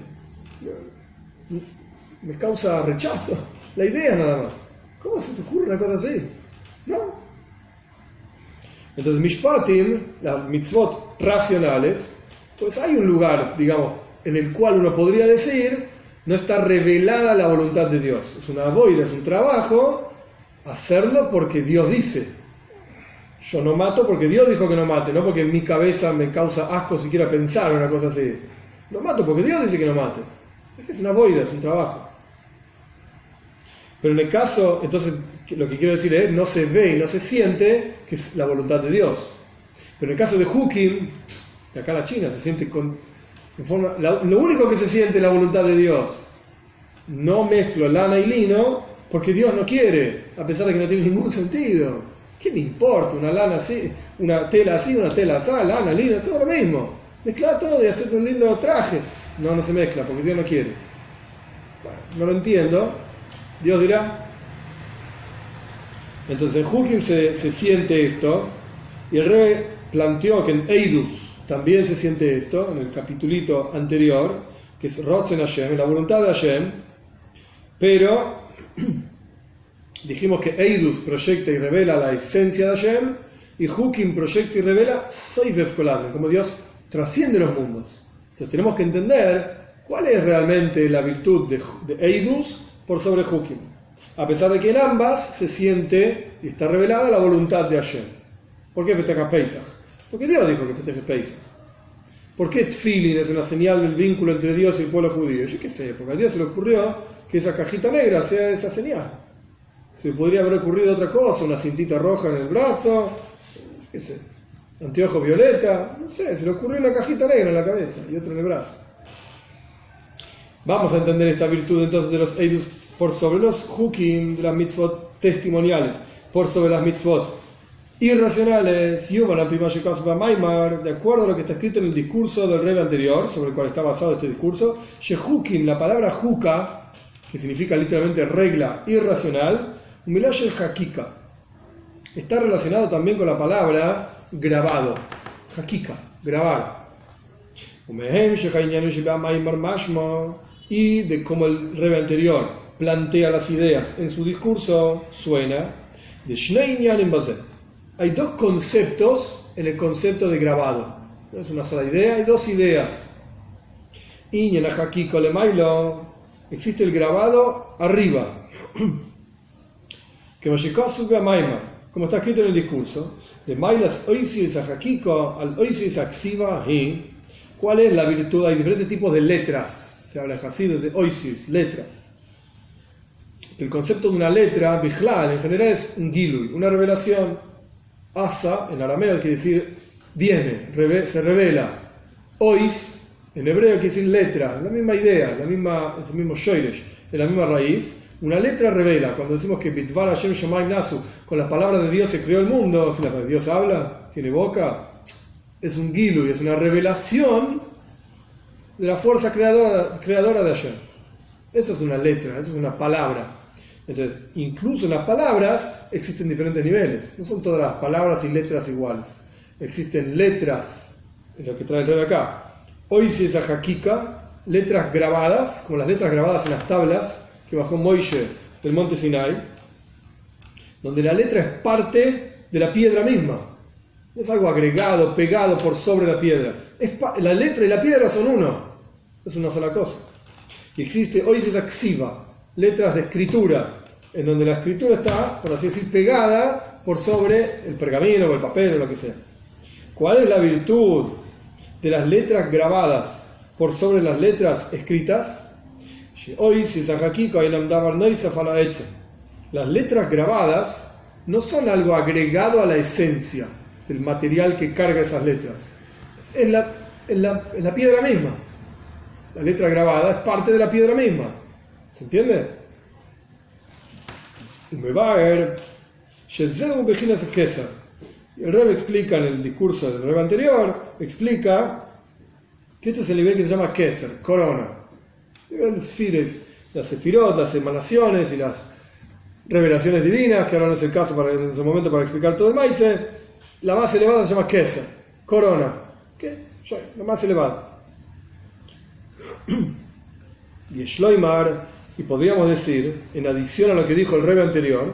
Me causa rechazo la idea nada más. ¿Cómo se te ocurre una cosa así? No. Entonces, mishpatim, las mitzvot racionales, pues hay un lugar, digamos, en el cual uno podría decir, no está revelada la voluntad de Dios. Es una boida, es un trabajo, hacerlo porque Dios dice. Yo no mato porque Dios dijo que no mate, no porque en mi cabeza me causa asco siquiera pensar en una cosa así. No mato porque Dios dice que no mate. Es que es una boida, es un trabajo. Pero en el caso, entonces, lo que quiero decir es, no se ve y no se siente que es la voluntad de Dios. Pero en el caso de Hukim, de acá a la China, se siente con, en forma, la, lo único que se siente es la voluntad de Dios. No mezclo lana y lino porque Dios no quiere, a pesar de que no tiene ningún sentido. ¿Qué me importa? Una lana así, una tela así, una tela así, lana, lino, todo lo mismo. Mezcla todo y hacerte un lindo traje. No, no se mezcla porque Dios no quiere. Bueno, no lo entiendo. Dios dirá. Entonces en Hukim se, se siente esto, y el Rebbe planteó que en Eidus también se siente esto, en el capitulito anterior, que es Rotzen Hashem, la voluntad de Hashem, pero dijimos que Eidus proyecta y revela la esencia de Hashem, y Hukim proyecta y revela Soivev Kolam, como Dios trasciende los mundos. Entonces tenemos que entender cuál es realmente la virtud de, de Eidus por sobre Hukim, a pesar de que en ambas se siente y está revelada la voluntad de Hashem. ¿Por qué festeja Pesach? Porque Dios dijo que festeje Pesach. ¿Por qué Tfilin es una señal del vínculo entre Dios y el pueblo judío? Yo qué sé, porque a Dios se le ocurrió que esa cajita negra sea esa señal. Se le podría haber ocurrido otra cosa, una cintita roja en el brazo, qué sé, anteojo violeta, no sé, se le ocurrió una cajita negra en la cabeza y otra en el brazo. Vamos a entender esta virtud entonces de los Eidus por sobre los Hukim, de las mitzvot testimoniales, por sobre las mitzvot irracionales, de acuerdo a lo que está escrito en el discurso del Rebbe anterior, sobre el cual está basado este discurso. Shehukim, la palabra Huka, que significa literalmente regla irracional, Milash Hakika, está relacionado también con la palabra grabado, Hakika, grabar. Y de como el Rebbe anterior plantea las ideas en su discurso, suena de Shnei Inyanim Bazeh. Hay dos conceptos en el concepto de grabado. No es una sola idea, hay dos ideas. Inyan Hakiko Lemailo, existe el grabado arriba. Como está escrito en el discurso, de Mailas Oisius Hakiko al Oisius Aksiva hi. ¿Cuál es la virtud? Hay diferentes tipos de letras. Se habla en Hasidus de Oisius, letras. El concepto de una letra, Bichlal, en general es un Gilui, una revelación. Asa, en arameo, quiere decir viene, reve, se revela. Ois, en hebreo, quiere decir letra, la misma idea, la misma, es el mismo shoiresh, es la misma raíz. Una letra revela. Cuando decimos que Bitvar Hashem Shomayim Nasu, con las palabras de Dios se creó el mundo, Dios habla, tiene boca, es un Gilui, es una revelación de la fuerza creadora, creadora de Hashem. Eso es una letra, eso es una palabra. Entonces, incluso en las palabras existen diferentes niveles. No son todas las palabras y letras iguales. Existen letras, es lo que trae el Rebbe acá. Hoy si es Hakika, letras grabadas, como las letras grabadas en las tablas que bajó Moishe del monte Sinai, donde la letra es parte de la piedra misma. No es algo agregado, pegado por sobre la piedra. Es la letra y la piedra son uno. Es una sola cosa. Y existe, hoy se axiva, letras de escritura, en donde la escritura está, por así decir, pegada por sobre el pergamino o el papel o lo que sea. ¿Cuál es la virtud de las letras grabadas por sobre las letras escritas? Las letras grabadas no son algo agregado a la esencia del material que carga esas letras. Es la, es la, es la piedra misma. La letra grabada es parte de la piedra misma. ¿Se entiende? Y me va a ver, y el Rebbe explica en el discurso del Rebbe anterior, explica que este es el nivel que se llama Keser, corona. Las sefirot, las emanaciones y las revelaciones divinas, que ahora no es el caso para, en ese momento para explicar todo el maíz. La más elevada se llama Keser, corona. ¿Qué? La más elevada. Y Shloimar, y podríamos decir, en adición a lo que dijo el Rebbe anterior,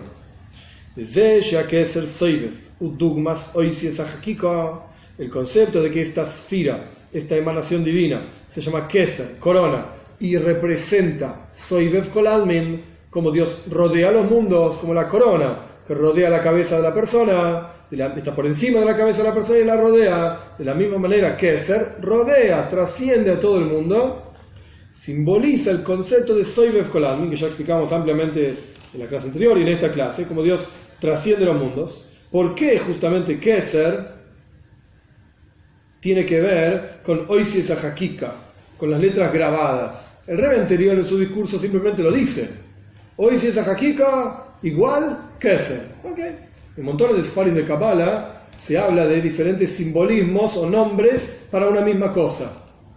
el concepto de que esta esfera, esta emanación divina, se llama Keser, corona, y representa Soivev Kol Almin, como Dios rodea los mundos, como la corona que rodea la cabeza de la persona, de la, está por encima de la cabeza de la persona y la rodea. De la misma manera, Keser rodea, trasciende a todo el mundo, simboliza el concepto de Soivev Kol Almin, que ya explicamos ampliamente en la clase anterior y en esta clase, como Dios trasciende los mundos. ¿Por qué justamente Keser tiene que ver con Oisies Hakika, con las letras grabadas? El Rebbe anterior en su discurso simplemente lo dice. Oisies Hakika igual Keser. Okay. En montones de Sfarim de Kabbalah se habla de diferentes simbolismos o nombres para una misma cosa.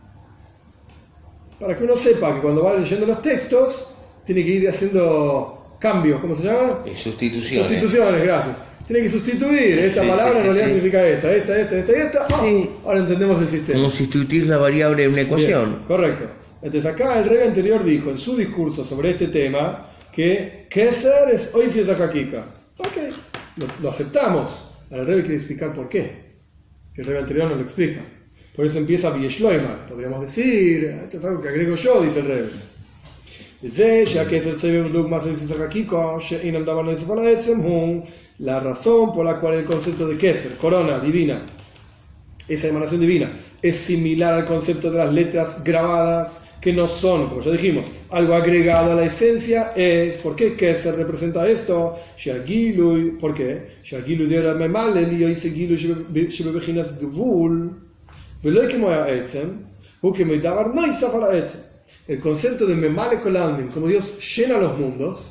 Para que uno sepa que cuando va leyendo los textos tiene que ir haciendo cambios, ¿cómo se llama? Y sustituciones. Sustituciones, gracias. Tiene que sustituir esta sí, palabra, sí, sí, en realidad sí. Significa esta, esta, esta, esta y esta. Ah, sí. Ahora entendemos el sistema. Como sustituir la variable en una ecuación. Bien, correcto. Entonces acá el Rebbe anterior dijo en su discurso sobre este tema que Keser es hoy si es Hakika. Ok, lo, lo aceptamos. Ahora el Rebbe quiere explicar por qué. Que el Rebbe anterior no lo explica. Por eso empieza Bieshloimar. Podríamos decir, esto es algo que agrego yo, dice el Rebbe. La razón por la cual el concepto de Keser, corona divina, esa emanación divina, es similar al concepto de las letras grabadas, que no son, como ya dijimos, algo agregado a la esencia, es, ¿por qué Keser representa esto? ¿Por qué? El concepto de Memale Kol Almin, como Dios llena los mundos,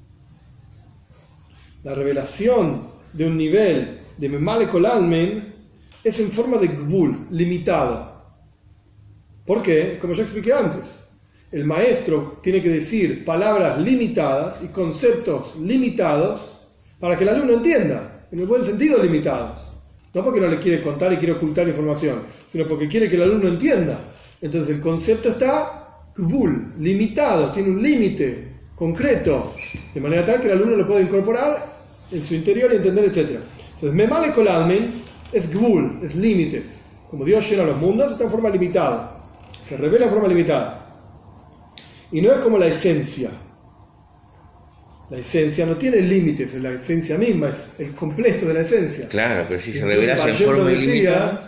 la revelación de un nivel de Memale Kol Almin es en forma de Gvul, limitado. ¿Por qué? Como ya expliqué antes, el maestro tiene que decir palabras limitadas y conceptos limitados para que el alumno entienda, en el buen sentido limitados. No porque no le quiere contar y quiere ocultar información, sino porque quiere que el alumno entienda. Entonces el concepto está Gvul, limitado, tiene un límite concreto, de manera tal que el alumno lo puede incorporar en su interior y entender, etcétera. Entonces, Memale Kol Almin es Gvul, es límites. Como Dios llena los mundos, está en forma limitada. Se revela en forma limitada. Y no es como la esencia. La esencia no tiene límites, es la esencia misma, es el completo de la esencia. Claro, pero si se revela en forma limitada.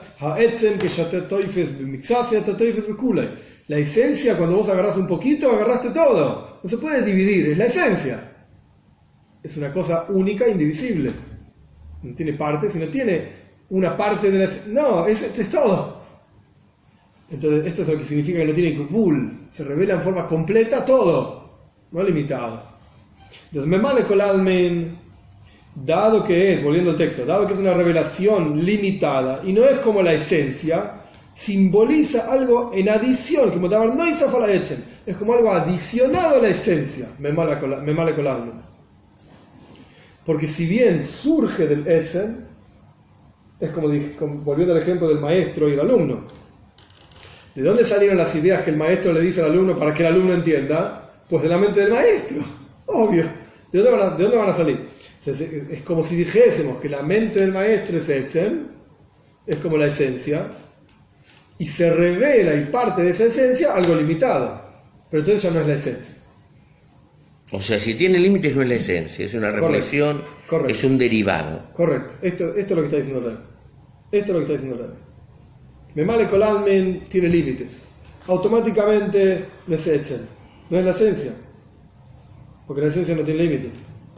La esencia, cuando vos agarrás un poquito, agarraste todo. No se puede dividir, es la esencia. Es una cosa única, indivisible. No tiene partes, sino tiene una parte de la esencia. No, es, es todo. Entonces, esto es lo que significa que no tiene Gvul. Se revela en forma completa todo, no limitado. Entonces, Memale Kol Almin, dado que es, volviendo al texto, dado que es una revelación limitada y no es como la esencia, simboliza algo en adición, como davar no isafala etzen, es como algo adicionado a la esencia, Memale Kol Almin. Porque si bien surge del etzen, es como, dije, como volviendo al ejemplo del maestro y el alumno. ¿De dónde salieron las ideas que el maestro le dice al alumno para que el alumno entienda? Pues de la mente del maestro, obvio. ¿De dónde van a, de dónde van a salir? Entonces, es como si dijésemos que la mente del maestro es etzen, es como la esencia, y se revela y parte de esa esencia algo limitado, pero entonces ya no es la esencia. O sea, si tiene límites no es la esencia, es una reflexión, correcto, correcto. Es un derivado. Correcto, esto, esto es lo que está diciendo Rebbe. Esto es lo que está diciendo Rebbe. Memale Kol Almin tiene límites. Automáticamente no es etzen, no es la esencia, porque la esencia no tiene límites.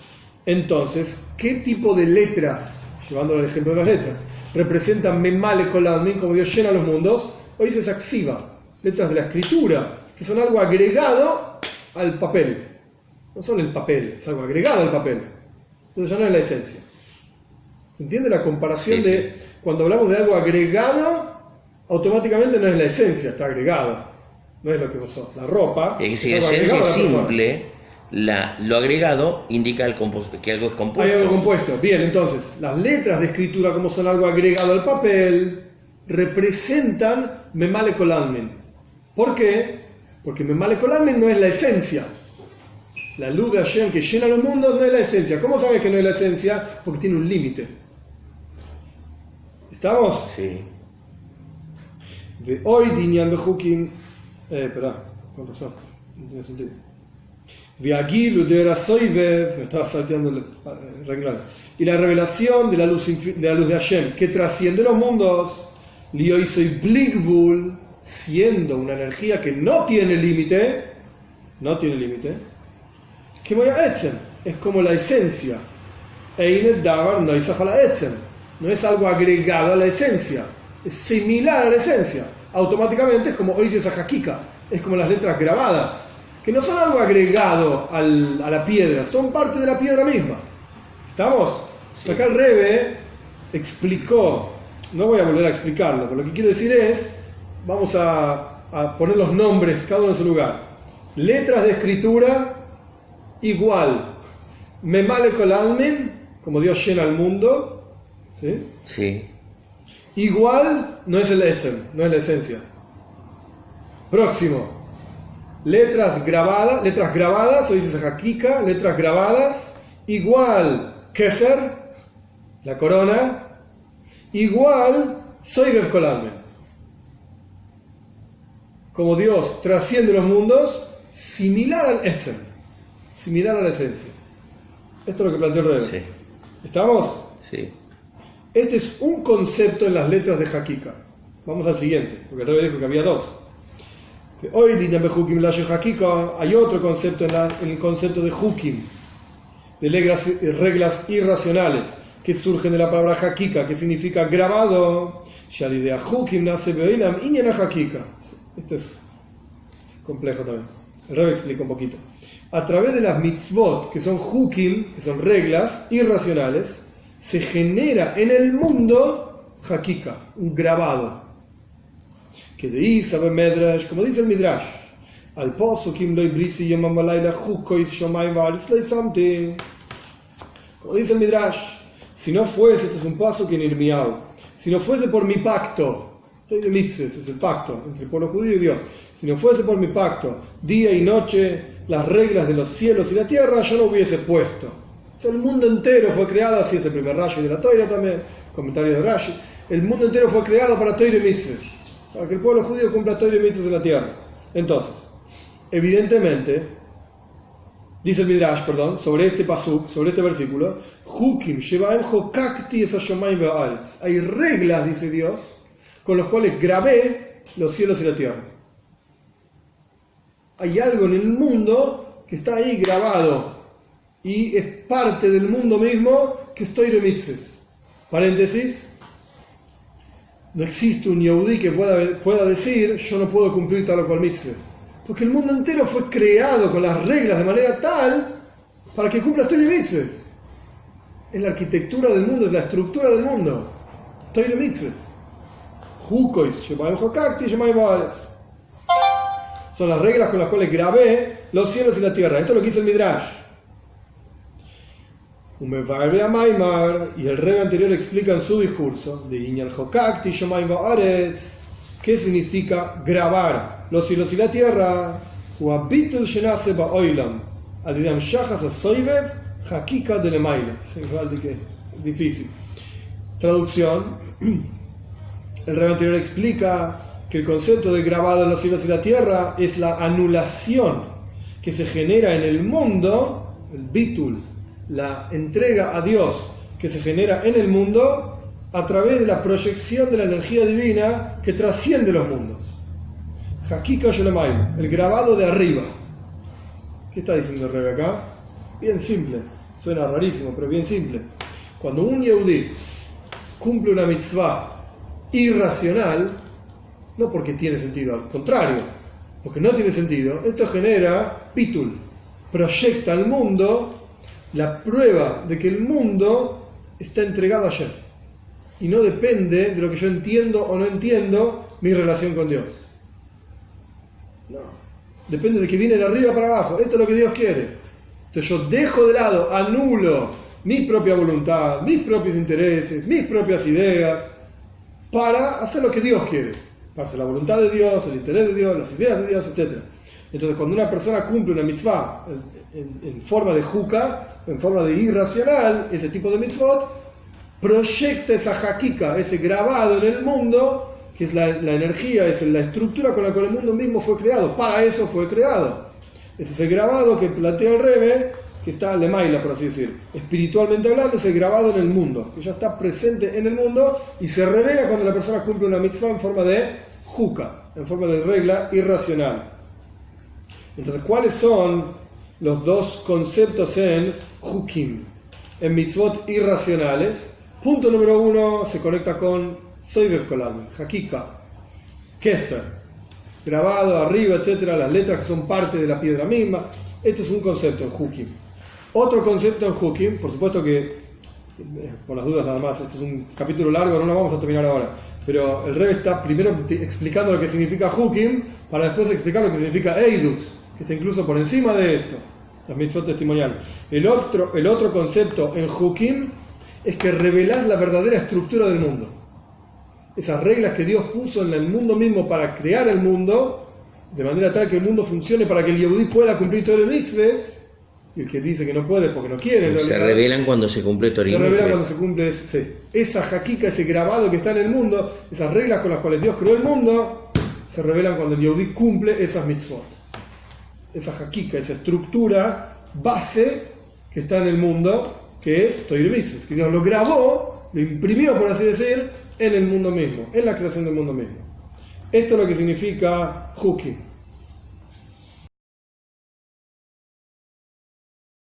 Entonces, ¿qué tipo de letras, llevándolo al ejemplo de las letras, representan Memale Koladmin, como Dios llena los mundos? Hoy dice Saksiva, letras de la escritura, que son algo agregado al papel. No son el papel, es algo agregado al papel. Entonces ya no es la esencia. ¿Se entiende la comparación sí, de sí. cuando hablamos de algo agregado, automáticamente no es la esencia, está agregado? No es lo que vos sos. La ropa. Es decir, es esencia algo es agregado a la simple, la, lo agregado indica el compos- que algo es compuesto. Hay algo compuesto. Bien, entonces, las letras de escritura, como son algo agregado al papel, representan Memale Koladmin. ¿Por qué? Porque Memale Koladmin no es la esencia. La luz de Hashem que llena los mundos no es la esencia. ¿Cómo sabes que no es la esencia? Porque tiene un límite. ¿Estamos? Sí. De hoy, Dinyan Bejukim. Eh, espera, con razón. No tiene sentido. Viagilu de Rasoivev. Me estaba salteando el renglón. Y la revelación de la luz de, la luz de Hashem que trasciende los mundos. Lioi soy Blikvul, siendo una energía que no tiene límite. No tiene límite. Que voy a Etzem. Es como la esencia. Einet Davar no isafala Etzem. No es algo agregado a la esencia, es similar a la esencia. Automáticamente es como hoy esa Hakika, es como las letras grabadas, que no son algo agregado al, a la piedra, son parte de la piedra misma. ¿Estamos? Sí. Acá el Rebbe explicó, no voy a volver a explicarlo, pero lo que quiero decir es, vamos a, a poner los nombres, cada uno en su lugar. Letras de escritura igual, Memale Koladmin, como Dios llena el mundo. ¿Sí? Sí. Igual no es el Etzem, no es la esencia. Próximo. Letras grabadas, letras grabadas, o dices Hakika, letras grabadas, igual Keser, la corona, igual Soigev Koladmin. Como Dios trasciende los mundos, similar al Etzem, similar a la esencia. Esto es lo que planteó el Rebbe. Sí. ¿Estamos? Sí. Este es un concepto en las letras de Hakika. Vamos al siguiente, porque el Rebbe dijo que había dos. Hoy hay otro concepto en, la, en el concepto de Hukim, de reglas, reglas irracionales, que surgen de la palabra Hakika, que significa grabado. Ya la idea Hukim nace Beilam Inyana Hakika. Esto es complejo también. El Rebbe explica un poquito. A través de las mitzvot, que son Hukim, que son reglas irracionales, se genera en el mundo Hakika, un grabado. Que de Isabe Medrash, como dice el Midrash, al pozo Kim loy brisi yemam valayla hukois shomayim vaaretz loy samti. Como dice el Midrash, si no fuese, este es un paso que en Irmiau, si no fuese por mi pacto, estoy de mitzvahs, es el pacto entre el pueblo judío y Dios, si no fuese por mi pacto, día y noche, las reglas de los cielos y la tierra, yo no hubiese puesto. O sea, el mundo entero fue creado, así es el primer Rashi de la Toira también, comentarios de Rashi, el mundo entero fue creado para Toira y mitzvahs, para que el pueblo judío cumpla Toira y mitzvahs en la tierra. Entonces, evidentemente, dice el Midrash, perdón, sobre este pasuk, sobre este versículo, Hukim shebaem hokakti es hashomayim ve'aretz. Hay reglas, dice Dios, con los cuales grabé los cielos y la tierra. Hay algo en el mundo que está ahí grabado y es parte del mundo mismo que es Toira y mitzvahs. Paréntesis. No existe un Yehudí que pueda, pueda decir yo no puedo cumplir tal o cual mitzvah. Porque el mundo entero fue creado con las reglas de manera tal para que cumpla Toira y mitzvahs. Es la arquitectura del mundo, es la estructura del mundo. Toira y mitzvahs. Hukois, shemayim hokakti, shemayim vaaretz. Son las reglas con las cuales grabé los cielos y la tierra. Esto es lo que dice el Midrash. Y el Rebbe anterior explica en su discurso de Inyan Hokakti Shomayim Vaaretz qué significa grabar los cielos y la tierra. Huabitul Shenase Baoilam Alidam Shachas Asoivev Hakika de Lemailet. Difícil. Traducción. El Rebbe anterior explica que el concepto de grabado en los cielos y la tierra es la anulación que se genera en el mundo, el bitul, la entrega a Dios que se genera en el mundo a través de la proyección de la energía divina que trasciende los mundos. Hakika Shelemayim, el grabado de arriba. ¿Qué está diciendo el Rebbe acá? Bien simple. Suena rarísimo, pero bien simple. Cuando un Yehudí cumple una mitzvah irracional, no porque tiene sentido, al contrario, porque no tiene sentido, esto genera pitul, proyecta al mundo la prueba de que el mundo está entregado a Hashem y no depende de lo que yo entiendo o no entiendo mi relación con Dios. No, depende de que viene de arriba para abajo. Esto es lo que Dios quiere. Entonces yo dejo de lado, anulo mi propia voluntad, mis propios intereses, mis propias ideas, para hacer lo que Dios quiere, para hacer la voluntad de Dios, el interés de Dios, las ideas de Dios, etcétera. Entonces cuando una persona cumple una mitzvah en, en, en forma de juca, en forma de irracional, ese tipo de mitzvot, proyecta esa hakika, ese grabado en el mundo, que es la, la energía, es la estructura con la cual el mundo mismo fue creado. Para eso fue creado. Es ese grabado que plantea el Rebbe, que está lemaila, por así decir, espiritualmente hablando, es el grabado en el mundo, que ya está presente en el mundo y se revela cuando la persona cumple una mitzvah en forma de juca, en forma de regla irracional. Entonces, ¿cuáles son los dos conceptos en jukim, en mitzvot irracionales? Punto número uno se conecta con soivev kolam, hakika, keser, grabado arriba, etcétera, las letras que son parte de la piedra misma. Este es un concepto en jukim. Otro concepto en jukim, por supuesto que, por las dudas nada más, este es un capítulo largo, no lo vamos a terminar ahora, pero el Rebbe está primero explicando lo que significa jukim, para después explicar lo que significa eidus, que está incluso por encima de esto, las mitzvot testimoniales. El otro, el otro concepto en jukim es que revelás la verdadera estructura del mundo. Esas reglas que Dios puso en el mundo mismo para crear el mundo, de manera tal que el mundo funcione para que el Yehudí pueda cumplir todos los mitzvahs, y el que dice que no puede porque no quiere. Se revelan cuando se cumple Torim. Se revelan cuando se cumple sí. Esa hakika, ese grabado que está en el mundo, esas reglas con las cuales Dios creó el mundo, se revelan cuando el Yehudí cumple esas mitzvot. Esa hakika, esa estructura base que está en el mundo, que es Torim Mitzvahs, que Dios lo grabó, lo imprimió, por así decir, en el mundo mismo, en la creación del mundo mismo. Esto es lo que significa Jukim.